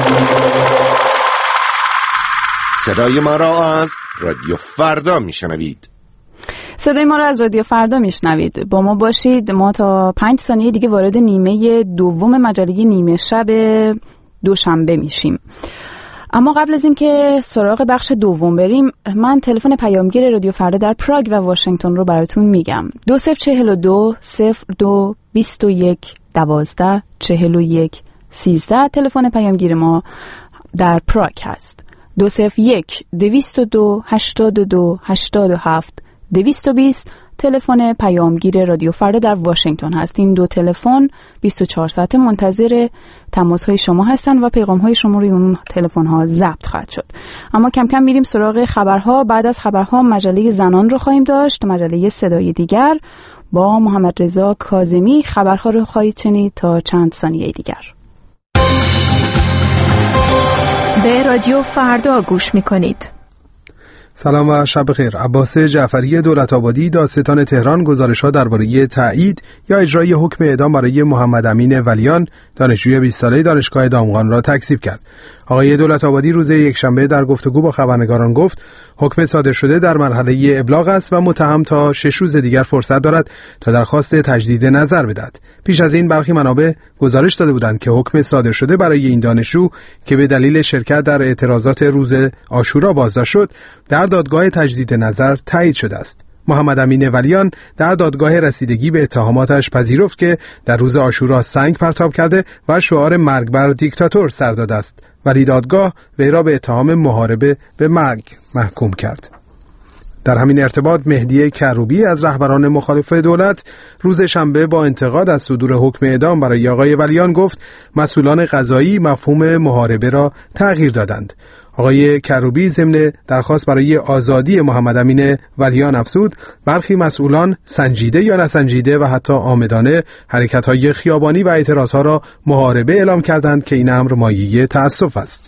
صدای ما را از رادیو فردا میشنوید. صدای ما را از رادیو فردا میشنوید. با ما باشید. ما تا 5 ثانیه دیگه وارد نیمه دوم مجله نیمه شب دوشنبه میشیم. اما قبل از اینکه سراغ بخش دوم بریم، من تلفن پیامگیر رادیو فردا در پراگ و واشنگتن رو براتون میگم. 2042 02 21 12 41 13 تلفن پیامگیر ما در پراگ هست. 201 202 82 87 220 تلفن پیامگیر رادیو فردا در واشنگتن هست. این دو تلفن 24 ساعته منتظر تماس‌های شما هستن و پیغام‌های شما روی اون تلفن‌ها ضبط خواهد شد. اما کم کم میریم سراغ خبرها. بعد از خبرها مجله زنان رو خواهیم داشت، مجله صدای دیگر با محمد رضا کاظمی. خبرها رو خواهید شنید تا چند ثانیه دیگر. به رادیو فردا گوش می‌کنید. سلام و شب بخیر. عباس جعفری دولت‌آبادی دادستان تهران گزارش‌ها درباره تایید یا اجرای حکم اعدام برای محمد امین ولیان دانشجوی 20 ساله دانشگاه دامغان را تکذیب کرد. آقای دولت‌آبادی روز یکشنبه در گفتگو با خبرنگاران گفت حکم صادر شده در مرحله ابلاغ است و متهم تا 6 روز دیگر فرصت دارد تا درخواست تجدید نظر بدهد. پیش از این برخی منابع گزارش داده بودند که حکم صادر شده برای این دانشجو که به دلیل شرکت در اعتراضات روز عاشورا بازداشت شد در دادگاه تجدید نظر تایید شده است. محمد امین ولیان در دادگاه رسیدگی به اتهاماتش پذیرفت که در روز عاشورا سنگ پرتاب کرده و شعار مرگ بر دیکتاتور سر داده است، ولی دادگاه وی را به اتهام محاربه به مرگ محکوم کرد. در همین ارتباط مهدی کروبی از رهبران مخالف دولت روز شنبه با انتقاد از صدور حکم اعدام برای آقای ولیان گفت مسئولان قضایی مفهوم محاربه را تغییر دادند. آقای کروبی ضمن درخواست برای آزادی محمد امین ولیان افزود برخی مسئولان سنجیده یا نسنجیده و حتی عامدانه حرکت‌های خیابانی و اعتراضها را محاربه اعلام کردند که این امر مایه تأسف است.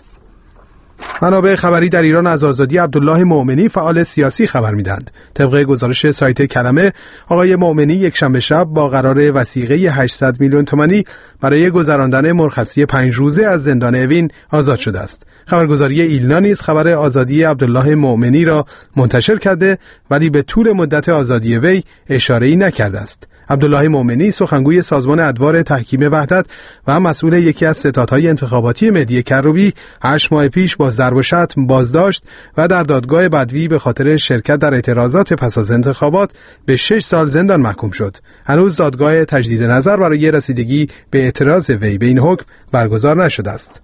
منابع خبری در ایران از آزادی عبدالله مؤمنی فعال سیاسی خبر می‌دهند. طبق گزارش سایت کلمه، آقای مؤمنی یکشنبه شب با قرار وثیقه 800 میلیون تومانی برای گذراندن مرخصی 5 روزه از زندان اوین آزاد شده است. خبرگزاری ایلنا نیز خبر آزادی عبدالله مؤمنی را منتشر کرده ولی به طول مدت آزادی وی اشاره‌ای نکرده است. عبدالله مؤمنی سخنگوی سازمان ادوار تحکیم وحدت و مسئول یکی از ستادهای انتخاباتی مهدی کروبی 8 ماه پیش با ضرب و شتم بازداشت و در دادگاه بدوی به خاطر شرکت در اعتراضات پس از انتخابات به 6 سال زندان محکوم شد. هنوز دادگاه تجدید نظر برای رسیدگی به اعتراض وی به این حکم برگزار نشده است.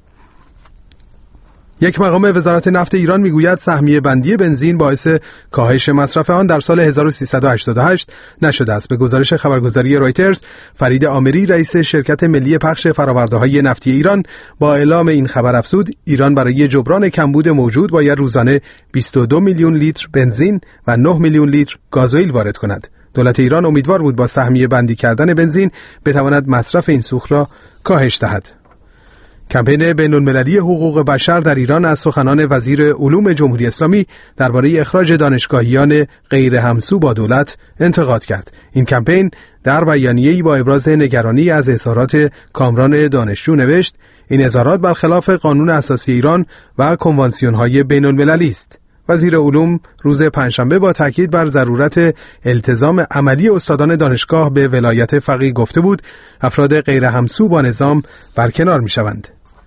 یک مقام وزارت نفت ایران میگوید سهمیه بندی بنزین باعث کاهش مصرف آن در سال 1388 نشده است. به گزارش خبرگزاری رویترز، فرید آمری رئیس شرکت ملی پخش فرآورده‌های نفتی ایران با اعلام این خبر افزود ایران برای جبران کمبود موجود باید روزانه 22 میلیون لیتر بنزین و 9 میلیون لیتر گازوئیل وارد کند. دولت ایران امیدوار بود با سهمیه بندی کردن بنزین بتواند مصرف این سوخت را کاهش دهد. کمپین بین‌المللی حقوق بشر در ایران از سخنان وزیر علوم جمهوری اسلامی درباره اخراج دانشگاهیان غیر همسو با دولت انتقاد کرد. این کمپین در بیانیه‌ای با ابراز نگرانی از اظهارات کامران دانشجو نوشت این اظهارات برخلاف قانون اساسی ایران و کنوانسیون‌های بین‌المللی است. وزیر علوم روز پنجشنبه با تاکید بر ضرورت التزام عملی استادان دانشگاه به ولایت فقیه گفته بود افراد غیر همسو با نظام برکنار می‌شوند.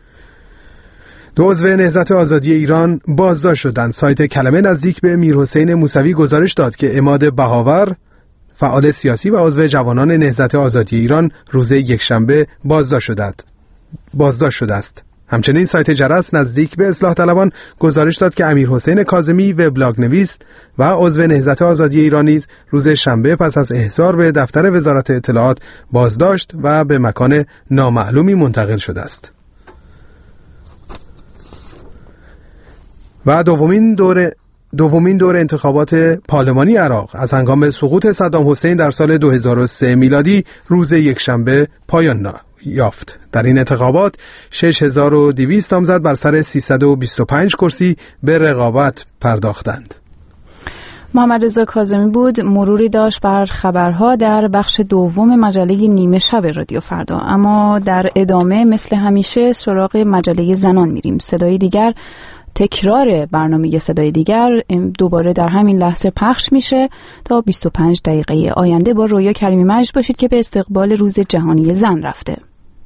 2 عضو نهضت آزادی ایران بازداشت شدند. سایت کلمه نزدیک به میرحسین موسوی گزارش داد که عماد بهاور فعال سیاسی و عضو جوانان نهضت آزادی ایران روز یکشنبه بازداشت شده است. همچنین سایت جرس نزدیک به اصلاح طلبان گزارش داد که امیرحسین کاظمی وبلاگ نویس و عضو نهضت آزادی ایران نیز روز شنبه پس از احضار به دفتر وزارت اطلاعات بازداشت و به مکان نامعلومی منتقل شده است. و دومین دور انتخابات پارلمانی عراق از هنگام سقوط صدام حسین در سال 2003 میلادی روز یکشنبه پایان یافت. در این انتخابات 6200 نامزد بر سر 325 کرسی به رقابت پرداختند. محمد رضا کاظمی بود، مروری داشت بر خبرها در بخش دوم مجله نیمه شب رادیو فردا. اما در ادامه مثل همیشه سراغ مجله زنان میریم. صدای دیگر، تکرار برنامه صدای دیگر دوباره در همین لحظه پخش میشه. تا 25 دقیقه آینده با رویا کریمی مجد باشید که به استقبال روز جهانی زن رفته.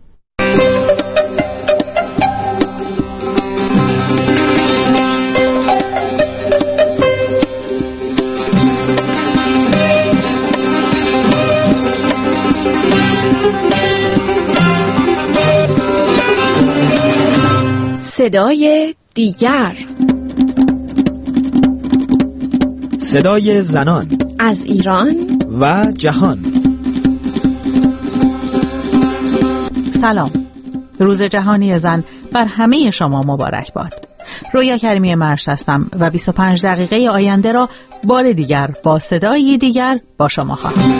صدای دیگر، صدای زنان از ایران و جهان. سلام، روز جهانی زن بر همه شما مبارک باد. رویا کریمی مرشد هستم و 25 دقیقه آینده را بار دیگر با صدای دیگر با شما خواهم.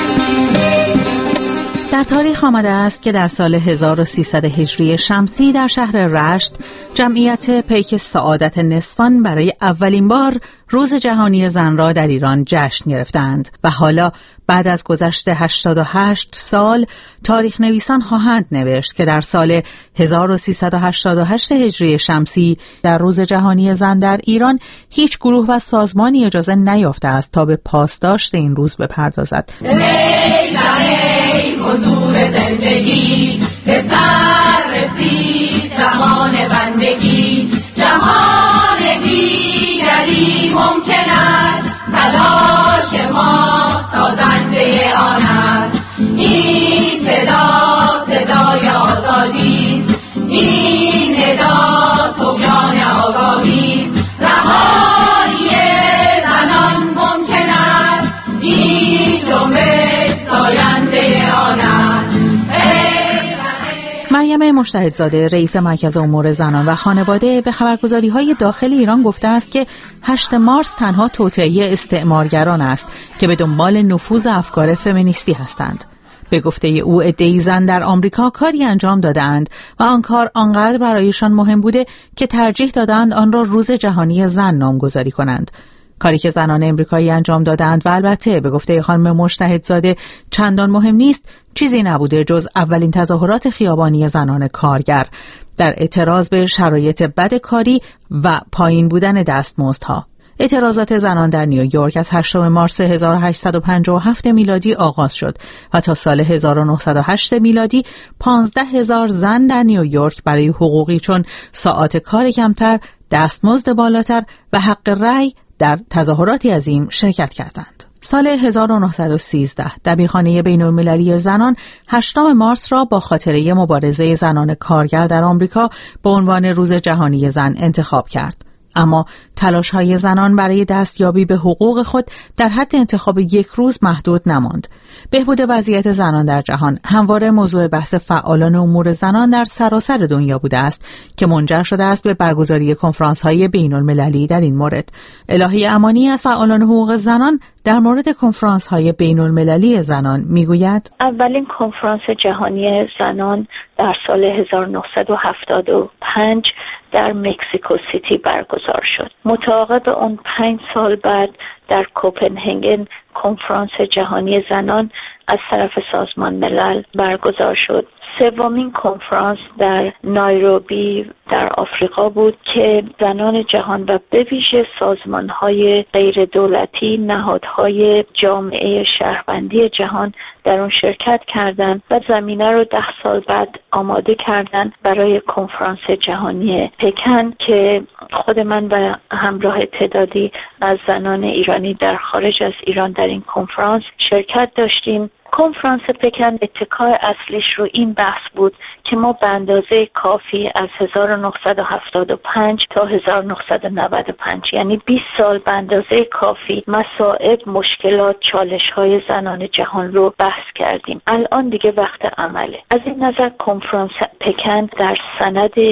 در تاریخ آمده است که در سال 1300 هجری شمسی در شهر رشت جمعیت پیک سعادت نسوان برای اولین بار روز جهانی زن را در ایران جشن گرفتند و حالا بعد از گذشت 88 سال تاریخ نویسان خواهند نوشت که در سال 1388 هجری شمسی در روز جهانی زن در ایران هیچ گروه و سازمانی اجازه نیافته است تا به پاسداشت این روز بپردازد. حضور زندگی به سر رسید زمان بندگی، جهان دیگری ممکن است، تلاش ما سازنده آن است. این صدا صدای آزادی، این ندا طغیان آگاهی، رهایی زنان ممکن است، این جنبش ساینده آن است. مریم مجتهدزاده رئیس مرکز امور زنان و خانواده به خبرگزاری‌های داخل ایران گفته است که 8 مارس تنها توطئه استعمارگران است که به دنبال نفوذ افکار فمینیستی هستند. به گفته او عده‌ای زن در آمریکا کاری انجام داده‌اند و آن کار آنقدر برایشان مهم بوده که ترجیح دادند آن را روز جهانی زن نامگذاری کنند. کاری که زنان امریکایی انجام دادند و البته به گفته خانم مجتهدزاده چندان مهم نیست، چیزی نبوده جز اولین تظاهرات خیابانی زنان کارگر در اعتراض به شرایط بد کاری و پایین بودن دستمزدها. اعتراضات زنان در نیویورک از 8 مارس 1857 میلادی آغاز شد و تا سال 1908 میلادی 15,000 زن در نیویورک برای حقوقی چون ساعات کار کمتر، دستمزد بالاتر و حق رأی در تظاهراتی عظیم شرکت کردند. سال 1913 دبیرخانه بین‌المللی زنان 8 مارس را با خاطره مبارزه زنان کارگر در آمریکا به عنوان روز جهانی زن انتخاب کرد. اما تلاش‌های زنان برای دستیابی به حقوق خود در حد انتخاب یک روز محدود نماند. بهبود وضعیت زنان در جهان همواره موضوع بحث فعالان امور زنان در سراسر دنیا بوده است که منجر شده است به برگزاری کنفرانس‌های بین‌المللی در این مورد. الهی امانی از فعالان حقوق زنان در مورد کنفرانس‌های بین‌المللی زنان میگوید: اولین کنفرانس جهانی زنان در سال 1975 در مکزیکو سیتی برگزار شد. متعاقب اون 5 سال بعد در کوپنهاگن کنفرانس جهانی زنان از طرف سازمان ملل برگزار شد. سومین کنفرانس در نایروبی در آفریقا بود که زنان جهان و به ویژه سازمان‌های غیر دولتی، نهادهای جامعه شهروندی جهان در اون شرکت کردند و زمینه رو 10 سال بعد آماده کردند برای کنفرانس جهانی پکن که خود من و همراه تعدادی از زنان ایرانی در خارج از ایران در این کنفرانس شرکت داشتیم. کنفرانس پکن اتکای اصلیش رو این بحث بود که ما به اندازه کافی از 1975 تا 1995 یعنی 20 سال به اندازه کافی مصائب، مشکلات، چالش‌های زنان جهان رو بحث کردیم. الان دیگه وقت عمله. از این نظر کنفرانس پکن در سند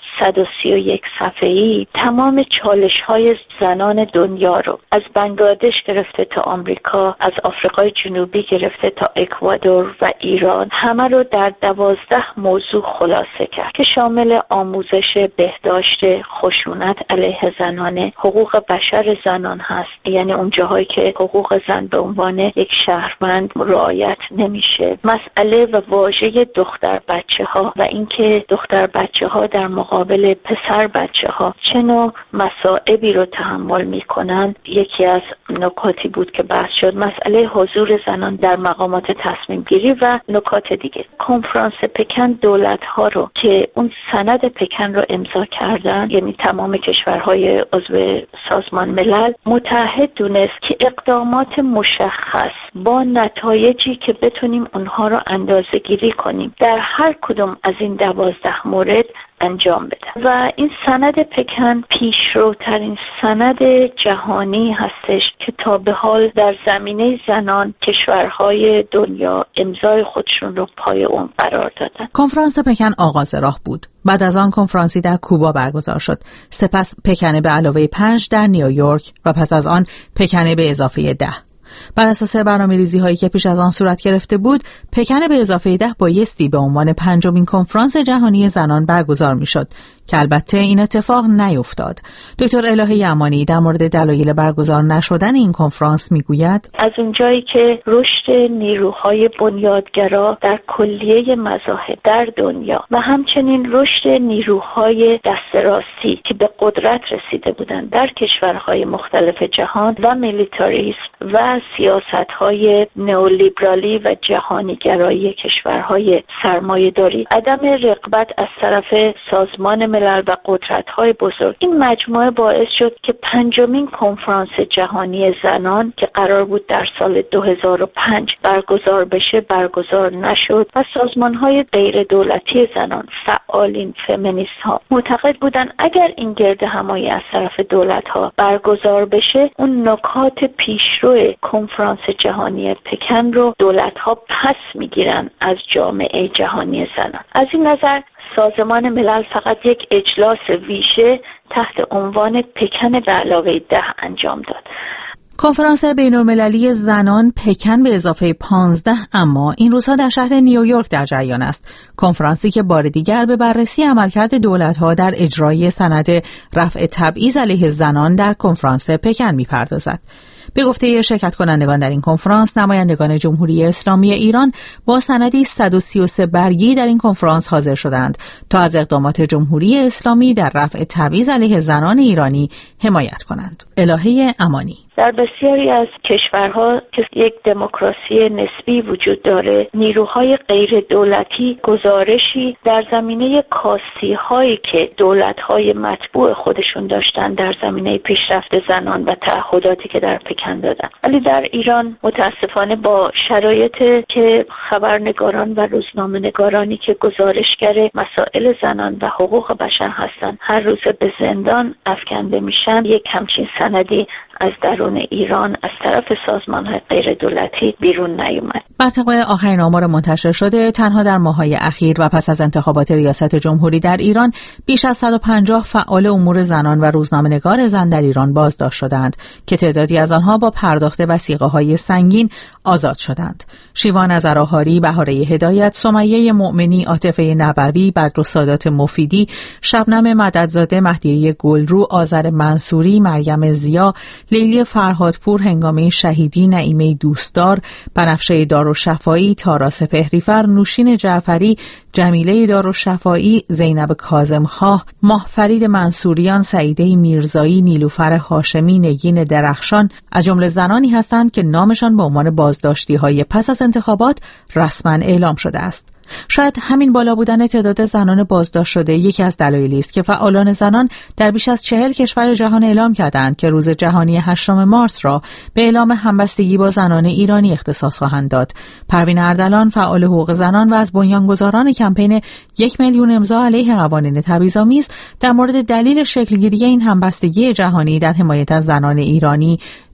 131 صفحه‌ای تمام چالش‌های زنان دنیا رو از بنگلادش گرفته تا آمریکا، از آفریقای جنوبی گرفته تا اکوادور و ایران، همه رو در 12 موضوع خلاصه کرد که شامل آموزش، بهداشت، خشونت علیه زنان، حقوق بشر زنان هست، یعنی اون جاهایی که حقوق زن به عنوان یک شهروند رعایت نمیشه، مسئله و واژه دختر بچه ها و اینکه دختر بچه ها در مقابل پسر بچه ها چه نوع مصائبی رو تحمل میکنن یکی از نکاتی بود که بحث شد. مسئله حضور زنان در مقامات تصمیم گیری و نکات دیگه. کنفرانس پکن دولت ها رو که اون سند پکن رو امضا کردن، یعنی تمام کشورهای عضو سازمان ملل، متحد دونست که اقدامات مشخص با نتایجی که بتونیم اونها رو اندازه گیری کنیم در هر کدوم از این 12 مورد انجام بده و این سند پکن پیشروترین سند جهانی هستش که تا به حال در زمینه زنان کشورهای دنیا امضای خودشون رو پای اون قرار دادن. کنفرانس پکن آغاز راه بود. بعد از آن کنفرانسی در کوبا برگزار شد. سپس پکن به علاوه 5 در نیویورک و پس از آن پکن به اضافه 10. بر اساس برنامه‌ریزی هایی که پیش از آن صورت گرفته بود، پکن به اضافه 10 بایستی به عنوان 5مین کنفرانس جهانی زنان برگزار می‌شد که البته این اتفاق نیفتاد. دکتر الهه امانی در مورد دلایل برگزار نشدن این کنفرانس میگوید: از اونجایی که رشد نیروهای بنیادگرا در کلیه مذاهب در دنیا و همچنین رشد نیروهای دست راستی که به قدرت رسیده بودند در کشورهای مختلف جهان و میلیتاریسم و سیاست‌های نئولیبرالی و جهانیگرایی کشورهای سرمایه‌داری، عدم رغبت از طرف سازمان ملل و قدرت‌های بزرگ، این مجموعه باعث شد که 5مین کنفرانس جهانی زنان که قرار بود در سال 2005 برگزار بشه برگزار نشد و سازمان‌های غیر دولتی زنان، فعالین، فمینیست‌ها معتقد بودند اگر این گرد همایی از طرف دولت‌ها برگزار بشه، اون نکات پیشرو کنفرانس جهانی پکن رو دولت‌ها پس میگیرن از جامعه جهانی زنان. از این نظر سازمان ملل فقط یک اجلاس ویژه تحت عنوان پکن به علاوه 10 انجام داد. کنفرانس بین‌المللی زنان پکن به اضافه 15 اما این روزها در شهر نیویورک در جریان است. کنفرانسی که بار دیگر به بررسی عملکرد دولت‌ها در اجرای سند رفع تبعیض علیه زنان در کنفرانس پکن می‌پردازد. به گفته شرکت کنندگان در این کنفرانس، نمایندگان جمهوری اسلامی ایران با سندی 133 برگی در این کنفرانس حاضر شدند تا از اقدامات جمهوری اسلامی در رفع تبعیض علیه زنان ایرانی حمایت کنند. الهه امانی: در بسیاری از کشورها که یک دموکراسی نسبی وجود داره، نیروهای غیر دولتی گزارشی در زمینه کاستی‌هایی که دولت‌های مطبوع خودشون داشتن در زمینه پیشرفت زنان و تعهداتی که در پکن دادن. ولی در ایران متاسفانه با شرایطی که خبرنگاران و روزنامه‌نگارانی که گزارشگر مسائل زنان و حقوق بشر هستند هر روز به زندان افکنده میشن، یک همچین سندی از درون ایران از طرف سازمان‌های غیر دولتی بیرون نیومد. بر طبق آخرین آمار منتشر شده، تنها در ماه‌های اخیر و پس از انتخابات ریاست جمهوری در ایران بیش از 150 فعال امور زنان و روزنامه‌نگار زن در ایران بازداشت شدند که تعدادی از آنها با پرداخت وثیقه‌های سنگین آزاد شدند. شیوان نظرآهاری، بهاره هدایت، سمیه مؤمنی، عاطفه نبوی، بدرالسادات مفیدی، شبنم مددزاده، مهدیه گلرو، آذر منصوری، مریم ضیا، لیلی فرهادپور، هنگامه شهیدی، نعیمه دوستدار، بنفشه دارالشفایی، تارا سپهریفر، نوشین جعفری، جمیله دارالشفایی، زینب کاظمخواه، ماه فرید منصوریان، سعیده میرزایی، نیلوفر هاشمی، نگین درخشان از جمله زنانی هستند که نامشان به عنوان بازداشتی‌های پس از انتخابات رسما اعلام شده است. شاید همین بالا بودن تعداد زنان بازداشت شده یکی از دلایلی است که فعالان زنان در بیش از 40 کشور جهان اعلام کردند که روز جهانی 8 مارس را به اعلام همبستگی با زنان ایرانی اختصاص خواهند داد. پروین اردلان، فعال حقوق زنان و از بنیانگذاران کمپین 1 میلیون امضا علیه قوانین تبعیض‌آمیز، در مورد دلیل شکلگیری این همبستگی جهانی در حمایت از زنان ایرانی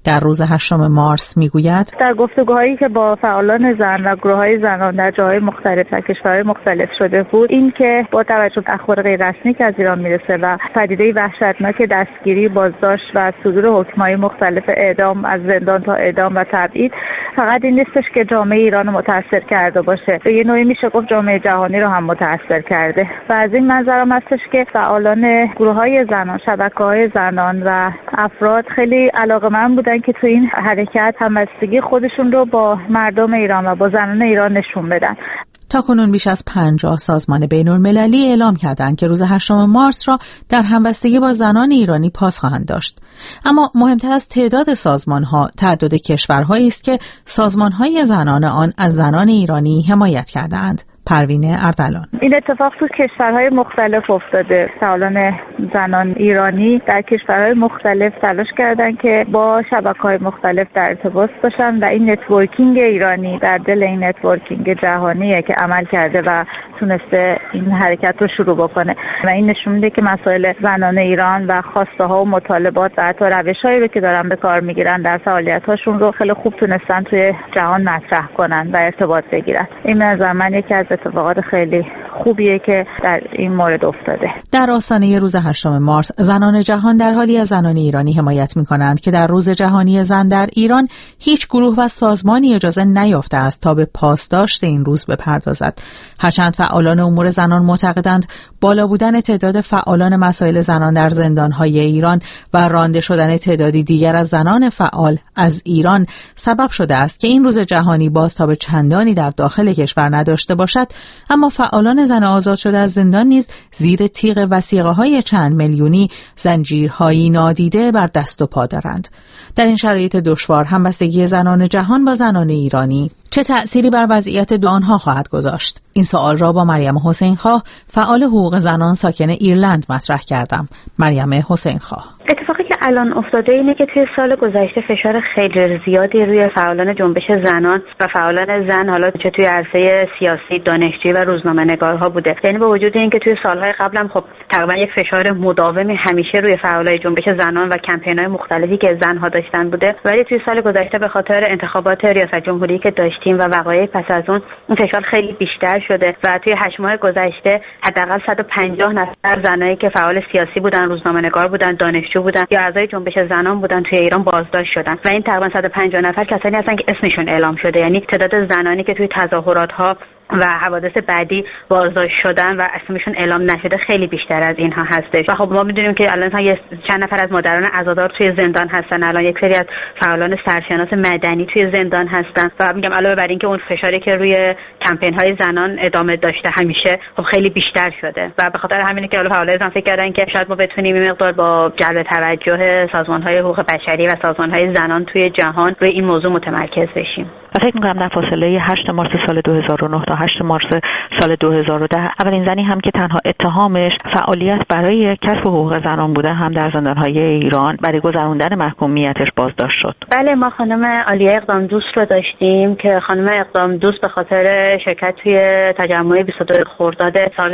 در روز 8 مارس میگوید در گفتگوهایی که با فعالان زن و گروه‌های زنان در جاهای مختلف و کشورهای مختلف شده بود، این که با توجه به اخبار غیر رسمی که از ایران میرسه و پدیده وحشتناک دستگیری، بازداشت و صدور حکم‌های مختلف اعدام از زندان تا اعدام و تبعید، فقط این نیستش که جامعه ایران رو متاثر کرده باشه، به یه نوعی میشه گفت جامعه جهانی رو هم متاثر کرده و از این منظرم هستش که فعالان گروه‌های زنان، شبکه‌های زنان و افراد خیلی علاقه‌مند بودن که تو این حرکت همبستگی خودشون رو با مردم ایران و با زنان ایران نشون بدن. تاکنون بیش از 50 سازمان بین‌المللی اعلام کردند که روز 8 مارس را در همبستگی با زنان ایرانی پاس خواهند داشت. اما مهمتر از تعداد سازمان‌ها، تعدد کشورهایی است که سازمان‌های زنان آن از زنان ایرانی حمایت کرده‌اند. پروینه اردلان: این اتفاق تو کشورهای مختلف افتاده. فعالان زنان ایرانی در کشورهای مختلف تلاش کردن که با شبکه‌های مختلف در ارتباط باشن و این نتورکینگ ایرانی در دل این نتورکینگ جهانیه که عمل کرده و تونسته این حرکت رو شروع بکنه و این نشون میده که مسائل زنان ایران و خواسته ها و مطالبات و حتی روش‌هایی رو که دارن به کار میگیرن در فعالیت‌هاشون رو خیلی خوب تونستن توی جهان مطرح کنن و ارتباط بگیرن. این نظر من یکی از اتفاقات خیلی خوبیه که در این مورد افتاده. در آستانه روز 8 مارس زنان جهان در حالی از زنان ایرانی حمایت می‌کنند که در روز جهانی زن در ایران هیچ گروه و سازمانی اجازه نیافته است تا به پاسداشت این روز بپردازد. هرچند فعالان امور زنان معتقدند بالا بودن تعداد فعالان مسائل زنان در زندان‌های ایران و رانده شدن تعدادی دیگر از زنان فعال از ایران سبب شده است که این روز جهانی بازتاب چندانی در داخل کشور نداشته باشد، اما فعالان زن آزاد شده از زندان نیز زیر تیغ وثیقه‌های چند میلیونی زنجیرهایی نادیده بر دست و پا دارند. در این شرایط دشوار همبستگی زنان جهان با زنان ایرانی چه تأثیری بر وضعیت آنها خواهد گذاشت؟ این سوال را با مریم حسین‌خواه، فعال حقوق زنان ساکن ایرلند مطرح کردم. مریم حسین‌خواه: اتفاقی که الان افتاده اینه که توی سال گذشته فشار خیلی زیادی روی فعالان جنبش زنان و فعالان زن، حالا چه توی عرصه سیاسی، دانشجویی و روزنامه‌نگارها بوده. یعنی با وجود اینکه توی سالهای قبل هم خب تقریبا یک فشار مداوم همیشه روی فعالای جنبش زنان و کمپین‌های مختلفی که زن‌ها داشتن بوده، ولی توی سال گذشته به خاطر انتخابات ریاست جمهوری که داشتیم و وقایع پس از اون فشار خیلی بیشتر شده و توی 8 ماه گذشته حداقل 150 نفر زنایی که فعال سیاسی بودن، روزنامه‌نگار بودن، دانشجو بودن یا اعضای جنبش زنان بودن توی ایران بازداشت شدن و این تقریبا 150 نفر کسانی هستن که اسمشون اعلام شده. یعنی تعداد زنانی که توی تظاهرات‌ها و حوادث بعدی بازداشت شدن و اسمشون اعلام نشده خیلی بیشتر از اینها هستش. و خب ما می‌دونیم که الان چند نفر از مادران عزادار توی زندان هستن، الان یک سری از فعالان سرشناس مدنی توی زندان هستن و میگم علاوه بر این که اون فشاری که روی کمپین‌های زنان ادامه داشته همیشه خب خیلی بیشتر شده و به خاطر همینه که فعالای زن فکر کردن که شاید ما بتونیم این مقدار با جلب توجه سازمان‌های حقوق بشری و سازمان‌های زنان توی جهان روی این موضوع متمرکز بشیم. فکر می‌کنم در فاصله 8 مارس سال 2009 تا 8 مارس سال 2010 اولین زنی هم که تنها اتهامش فعالیت برای کسب حقوق زنان بوده هم در زندان‌های ایران برای گذراندن محکومیتش بازداشت شد. بله، ما خانم عالیه اقدام دوست رو داشتیم که خانم اقدام دوست به خاطر شرکت توی تجمع 22 خرداد سال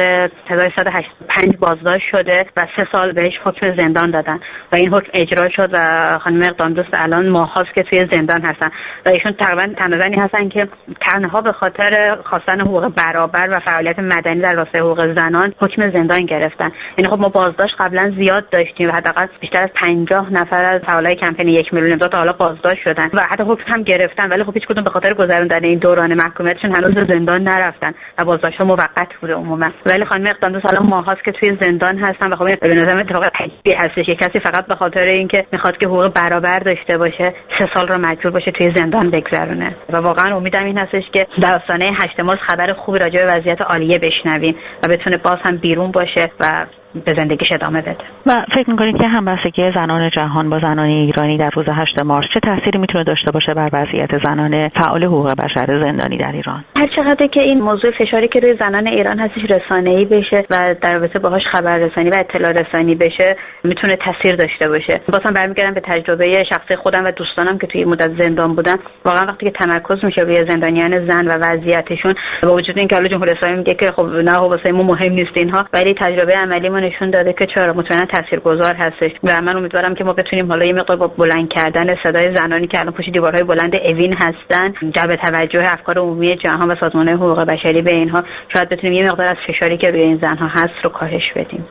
1385 بازداشت شده و 3 سال بهش حکم زندان دادن و این حکم اجرا شد و خانم اقدام دوست الان ماهاست که توی زندان هستن و ایشون تقریبا تنها زنی هستن که تنها به خاطر خواستن حقوق برابر و فعالیت مدنی در راستای حقوق زنان حکم زندان گرفتن. یعنی خب ما بازداشت قبلا زیاد داشتیم و حداقل بیشتر از 50 نفر از فعالای کمپین 1 میلیون امضا تا حالا بازداشت شدن و حتی حکم هم گرفتن، ولی خب هیچ کدوم به خاطر گذراندن این دوران محکومیتشون هنوز زندان نرفتن و بازداشت‌ها موقت بوده عموما. ولی خانم اقدام دوست الان ماهاست که توی زندان هستن و خب به نظر من اتفاق عجیبی هستش که کسی فقط به خاطر اینکه میخواد که حقوق برابر داشته باشه 3 سال رو مجبور باشه توی زندان بگذرونه و واقعا امیدم این هستش که در آستانه 8 مارس خبر خوبی راجع به وضعیت عالیه بشنویم و بتونه باز هم بیرون باشه و به زندگیش ادامه بده. و فکر می‌کنید که همبستگی زنان جهان با زنان ایرانی در روز 8 مارس چه تأثیری میتونه داشته باشه بر وضعیت زنان فعال حقوق بشر زندانی در ایران؟ هر چقدر که این موضوع فشاری که روی زنان ایران هستش رسانه‌ای بشه و در رابطه باهاش خبررسانی و اطلاع رسانی بشه میتونه تاثیر داشته باشه. بازم برمیگردم به تجربه شخصی خودم و دوستانم که توی مدت زندان بودن. واقعا وقتی که تمرکز میشه روی زندانیان زن و وضعیتشون با وجود اینکه حالا جمهوری اسلامی میگه که خب نه واسه ما مهم نیست اینها، ولی تجربه عملیمون نشون داده که چرا مطمئنا تاثیرگذار هستش و من امیدوارم که ما بتونیم حالا یه مقدار با بلند کردن صدای زنانی که الان پشت دیوارهای بلند اوین هستن جلب توجه افکار عمومی جهان و سازمان حقوق بشری به اینها، شاید بتونیم یه مقدار از فشاری که روی این زنها هست رو کاهش بدیم.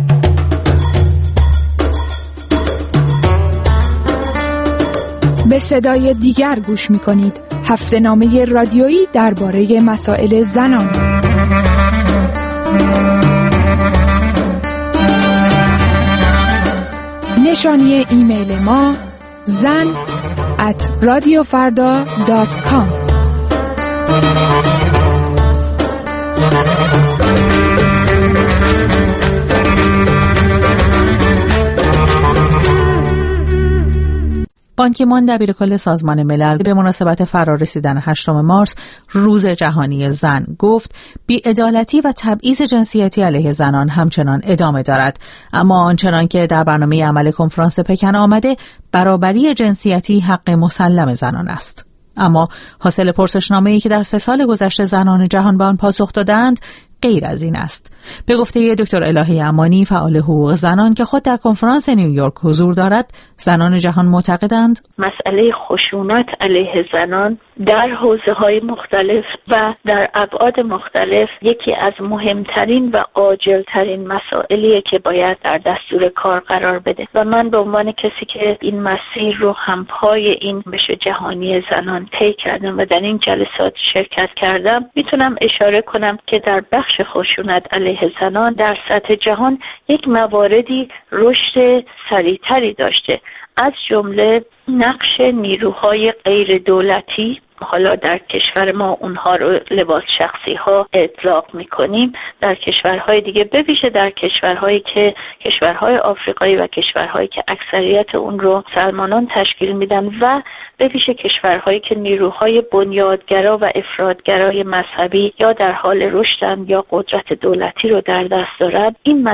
به صدای دیگر گوش می‌کنید. هفته‌نامه رادیویی درباره مسائل زنان. نشانی ایمیل ما zan@radiofarda.com. بان کی مون دبیرکل سازمان ملل به مناسبت فرارسیدن 8 مارس روز جهانی زن گفت بی‌عدالتی و تبعیض جنسیتی علیه زنان همچنان ادامه دارد، اما آنچنان که در برنامه عمل کنفرانس پکن آمده برابری جنسیتی حق مسلم زنان است. اما حاصل پرسشنامه‌ای که در 3 سال گذشته زنان جهان به آن پاسخ دادند غیر از این است. به گفته دکتر الهی امانی فعال حقوق زنان که خود در کنفرانس نیویورک حضور دارد، زنان جهان معتقدند مسئله خشونت علیه زنان در حوزه‌های مختلف و در ابعاد مختلف یکی از مهمترین و عاجلترین مسائلیه که باید در دستور کار قرار بده و من به عنوان کسی که این مسیر رو همپای این بشه جهانی زنان طی کردم و در این جلسات شرکت کردم، میتونم اشاره کنم که در بخش خشونت علیه زنان در سطح جهان یک مواردی رشد سریعتری داشته، از جمله نقش نیروهای غیر دولتی. حالا در کشور ما اونها رو لباس شخصی ها اطلاق میکنیم، در کشورهای دیگه به ویژه در کشورهایی که کشورهای آفریقایی و کشورهایی که اکثریت اون رو مسلمانان تشکیل میدن و به ویژه کشورهایی که نیروهای بنیادگرا و افراطگرای مذهبی یا در حال رشدن یا قدرت دولتی رو در دست دارن، این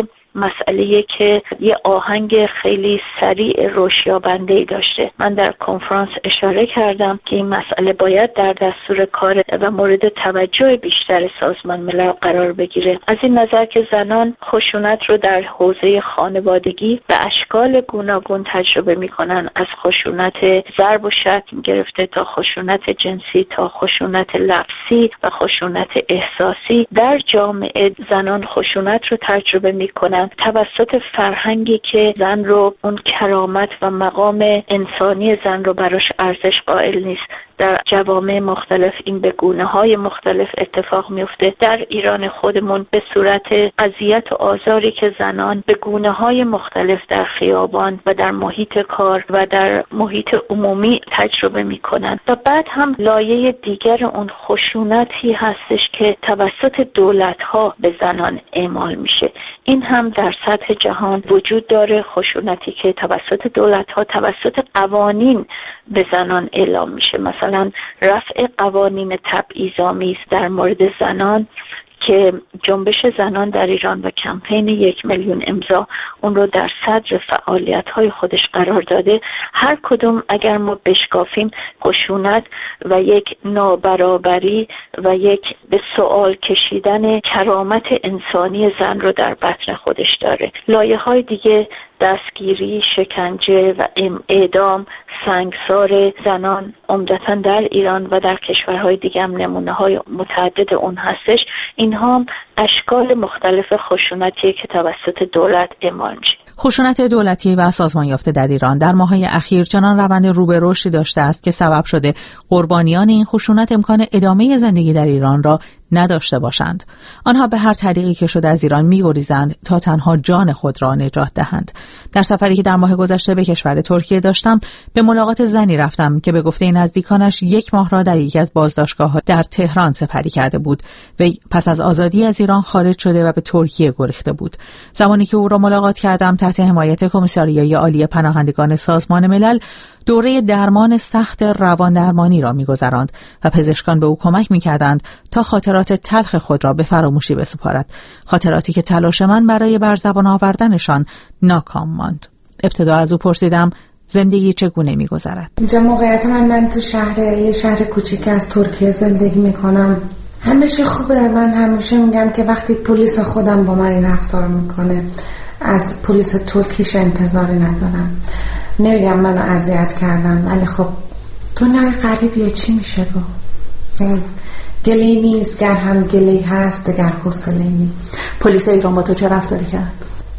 مسئله که یه آهنگ خیلی سریع رشدیابنده‌ای داشته. من در کنفرانس اشاره کردم که این مسئله باید در دستور کار و مورد توجه بیشتر سازمان ملل قرار بگیره. از این نظر که زنان خشونت رو در حوزه خانوادگی به اشکال گوناگون تجربه میکنن، از خشونت ضرب و شتم گرفته تا خشونت جنسی تا خشونت لفظی و خشونت احساسی. در جامعه زنان خشونت رو تجربه میکنن توسط فرهنگی که زن رو اون کرامت و مقام انسانی زن رو براش ارزش قائل نیست. در جوامع مختلف این به گونه‌های مختلف اتفاق میفته. در ایران خودمون به صورت اذیت و آزاری که زنان به گونه‌های مختلف در خیابان و در محیط کار و در محیط عمومی تجربه میکنن. و بعد هم لایه دیگر اون خشونتی هستش که توسط دولت‌ها به زنان اعمال میشه. این هم در سطح جهان وجود داره، خشونتی که توسط دولت‌ها توسط قوانین به زنان اعلام میشه. مثلا رفع قوانین تبعیض‌آمیز در مورد زنان که جنبش زنان در ایران و کمپین 1 میلیون امضا اون رو در صدر فعالیت‌های خودش قرار داده. هر کدوم اگر ما بشکافیم خشونت و یک نابرابری و یک به سوال کشیدن کرامت انسانی زن رو در بطن خودش داره. لایه‌های دیگه دستگیری، شکنجه و اعدام، سنگسار زنان عمدتاً در ایران و در کشورهای دیگه هم نمونه‌های متعدد اون هستش. اینها هم اشکال مختلف خشونتیه که توسط دولت اعمال میشه. خشونت دولتی و سازمان یافته در ایران در ماه‌های اخیر چنان روند رو به رشدی داشته است که سبب شده قربانیان این خشونت امکان ادامه زندگی در ایران را نداشته باشند. آنها به هر طریقی که شده از ایران می‌گریزند تا تنها جان خود را نجات دهند. در سفری که در ماه گذشته به کشور ترکیه داشتم، به ملاقات زنی رفتم که به گفته نزدیکانش 1 ماه را در یکی از بازداشتگاه‌ها در تهران سپری کرده بود. وی پس از آزادی از ایران خارج شده و به ترکیه گریخته بود. زمانی که او را ملاقات کردم تحت حمایت کمیساریای عالی پناهندگان سازمان ملل دوره درمان سخت رواندرمانی را می‌گذراند و پزشکان به او کمک می‌کردند تا خاطرات تلخ خود را به فراموشی بسپارد، خاطراتی که تلاش من برای بر زبان آوردنشان ناکام ماند. ابتدا از او پرسیدم زندگی چگونه می‌گذرد؟ اینجا موقعیت من تو یه شهر کوچیک از ترکیه زندگی می‌کنم. همیشه خوبه. من همیشه میگم که وقتی پلیس خودم با من این رفتار میکنه، از پلیس ترکیش انتظاری ندارم. نمیگم منو اذیت کردن، ولی خب دنیای غریبیه، چی میشه با گلی نیست، گر هم گلی هست دگر حوصله نیست. پلیس ایران با تو چه رفتاری کرد؟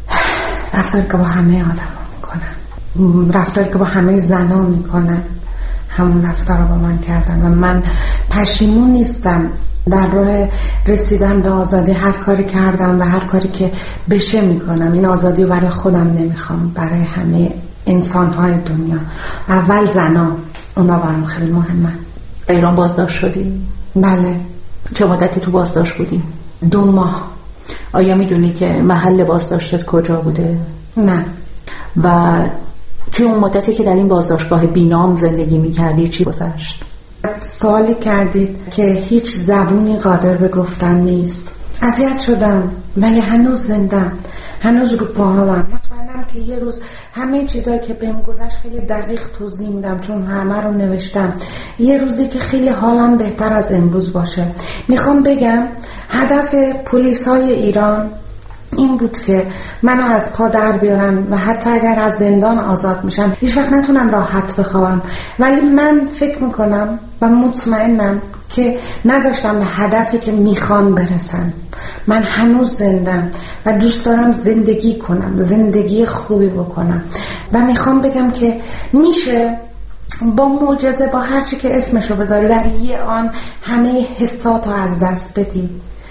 رفتاری که با همه آدم میکنن، رفتاری که با همه زنا میکنن، همون رفتار رو با من کردن و من پشیمون نیستم. در راه رسیدن به آزادی هر کاری کردم و هر کاری که بشه میکنم. این آزادی رو برای خودم نمیخوام، برای همه انسانهای دنیا. اول زنا، اونا برام خیلی مهمه. ایران بازداشت شدی؟ بله. چه مدتی تو بازداشت بودی؟ 2 ماه. آیا میدونی که محل بازداشتت کجا بوده؟ نه. و توی اون مدتی که در این بازداشتگاه بینام زندگی میکردی چی گذشت؟ سوالی کردید که هیچ زبونی قادر به گفتن نیست. اذیت شدم ولی هنوز زندم، هنوز رو پاهامم. مطمئنم که یه روز همه چیزایی که بهم گذشت خیلی دقیق توضیح میدم، چون همه رو نوشتم. یه روزی که خیلی حالم بهتر از امروز باشه. میخوام بگم هدف پلیسای ایران این بود که منو از پا در بیارن و حتی اگر از زندان آزاد میشم هیچ وقت نتونم راحت بخوابم. ولی من فکر میکنم و مطمئنم که نذاشتم به هدفی که میخوان برسن. من هنوز زندم و دوست دارم زندگی کنم، زندگی خوبی بکنم و میخوام بگم که میشه با معجزه، با هر چی که اسمشو بذاری، در یه آن همه حساتو از دست بدی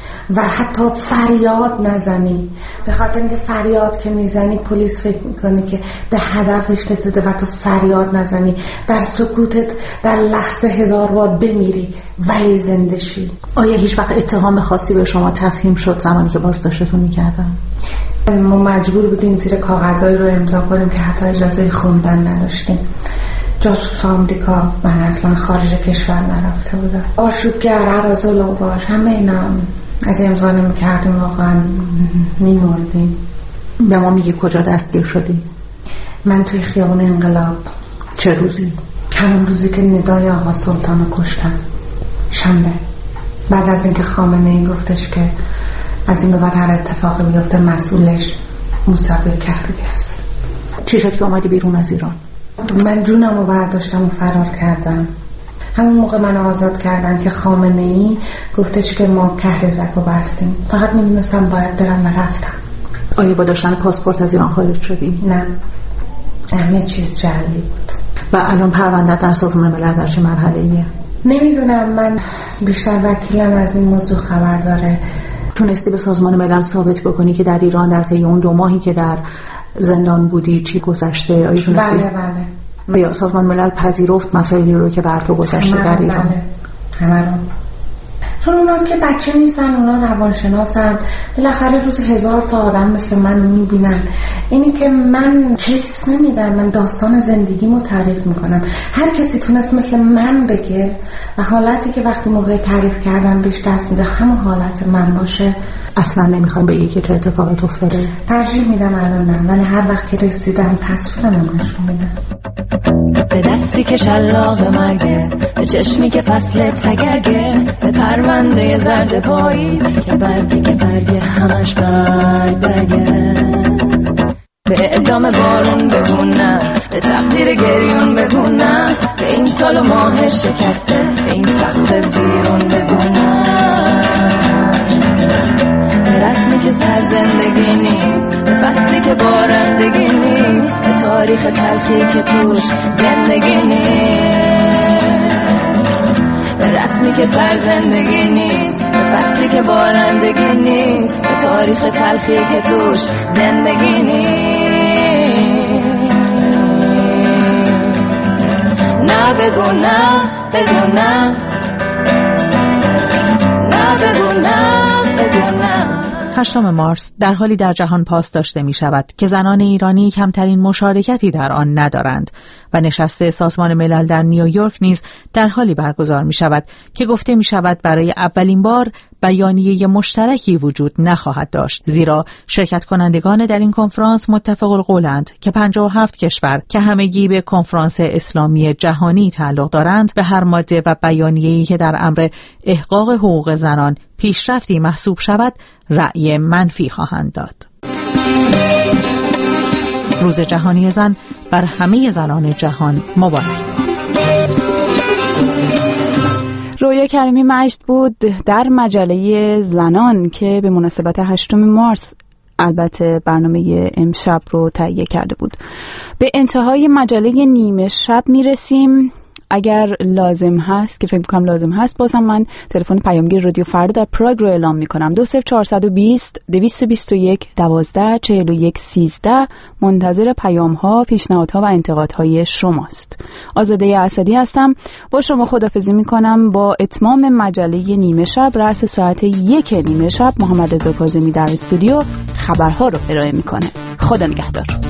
و حتی فریاد نزنی. به خاطر اینکه فریاد که میزنی پلیس فکر میکنه که به هدفش رسیده و تو فریاد نزنی، در سکوتت در لحظه 1000 بار بمیری ولی زنده شی. آیا هیچ وقت اتهام خاصی به شما تفهیم شد زمانی که بازداشتتون میکردن؟ ما مجبور بودیم زیر کاغذایی رو امضا کنیم که حتی اجازه خوندن نداشتیم. جاسوس آمریکا، من اصلا خارج کشور نرفته بودم. آشوبگر، عرازل و باش، همه اینا اگه امضا نمی‌کردیم واقعا می‌مردیم. به ما میگی کجا دستگیر شدی؟ من توی خیابون انقلاب. چه روزی؟ همون روزی که ندای آقا سلطانو کشتن، شنبه. بعد از اینکه خامنه‌ای گفتش که از این به بعد هر اتفاقی بیفته مسئولش موسوی کهربی هست. چی شد که اومدی بیرون از ایران؟ من جونمو برداشتم و فرار کردم. همون موقع من آزاد کردن که خامنه‌ای گفتش که ما کهرزکو بستیم. فقط میدونستم باید برم و رفتم. آیا با داشتن پاسپورت از ایران خارج شدی؟ نه، همه چیز جعلی بود. و الان پرونده در سازمان ملل در چه مرحله‌ایه؟ نمیدونم، من بیشتر وکیلم از این موضوع خبر داره. تونستی به سازمان ملل ثابت بکنی که در ایران در طی اون 2 ماهی که در زندان بودی چی گذشته؟ آیا تونستی؟ بله. یا سازمان ملل پذیرفت مسائلی رو که بر تو گذشته در ایران؟ بله، همه رو. چون اونا که بچه نیستن، اونا روانشناسن، بالاخره روز 1000 تا آدم مثل من میبینن. اینی که من کیس نمیدم، من داستان زندگیمو تعریف میکنم. هر کسی تونست مثل من بگه و حالتی که وقتی موقع تعریف کردم بهش دست میده همون حالت من باشه. اصلا نمیخوام بگی که چه اتفاقی افتاده؟ ترجیح میدم الان نه، ولی هر وقت که رسیدم تصویرم نشون میدم. به دستی که شلاق مرگه، به چشمی که فصل تگرگه، به پرونده زرد پاییز که برگه همش برگه، به اعدام بارون بگو نه، به تقدیر گریون بگو نه، به این سال و ماه شکسته، به این سقف ویرون بگو نه، به رسمی که سر زندگی نیست، به فصلی که بارندگی نیست، به تاریخ تلخی که توش زندگی نیست، به رسمی که سر زندگی نیست، به فصلی که بارندگی نیست، به تاریخ تلخی که توش زندگی نیست. نه بگو نه، بگو نه، نه بگو نه، بگو نه. 8 مارس در حالی در جهان پاس داشته می شود که زنان ایرانی کمترین مشارکتی در آن ندارند و نشست سازمان ملل در نیویورک نیز در حالی برگزار می شود که گفته می شود برای اولین بار بیانیه مشترکی وجود نخواهد داشت، زیرا شرکت کنندگان در این کنفرانس متفق القولند که 57 کشور که همگی به کنفرانس اسلامی جهانی تعلق دارند به هر ماده و بیانیه‌ای که در امر احقاق حقوق زنان پیشرفتی محسوب شود رأی منفی خواهند داد. روز جهانی زن بر همه زنان جهان مبارک. رویا کریمی مجد بود در مجله زنان که به مناسبت 8 مارس البته برنامه امشب رو تهیه کرده بود. به انتهای مجله نیمه شب میرسیم. اگر لازم هست که فکر می‌کنم لازم هست بازم من تلفن پیامگیر رادیو فردا در پراگ رو اعلام می‌کنم 20420 221 12 41 13. منتظر پیام‌ها، پیشنهادها و انتقادهای شماست. آزاده اسدی هستم. با شما خداحافظی می‌کنم. با اتمام مجله نیمه شب رأس ساعت 1 نیمه شب محمد رضا کاظمی در استودیو خبرها رو ارائه می‌کنه. خدا نگهدار.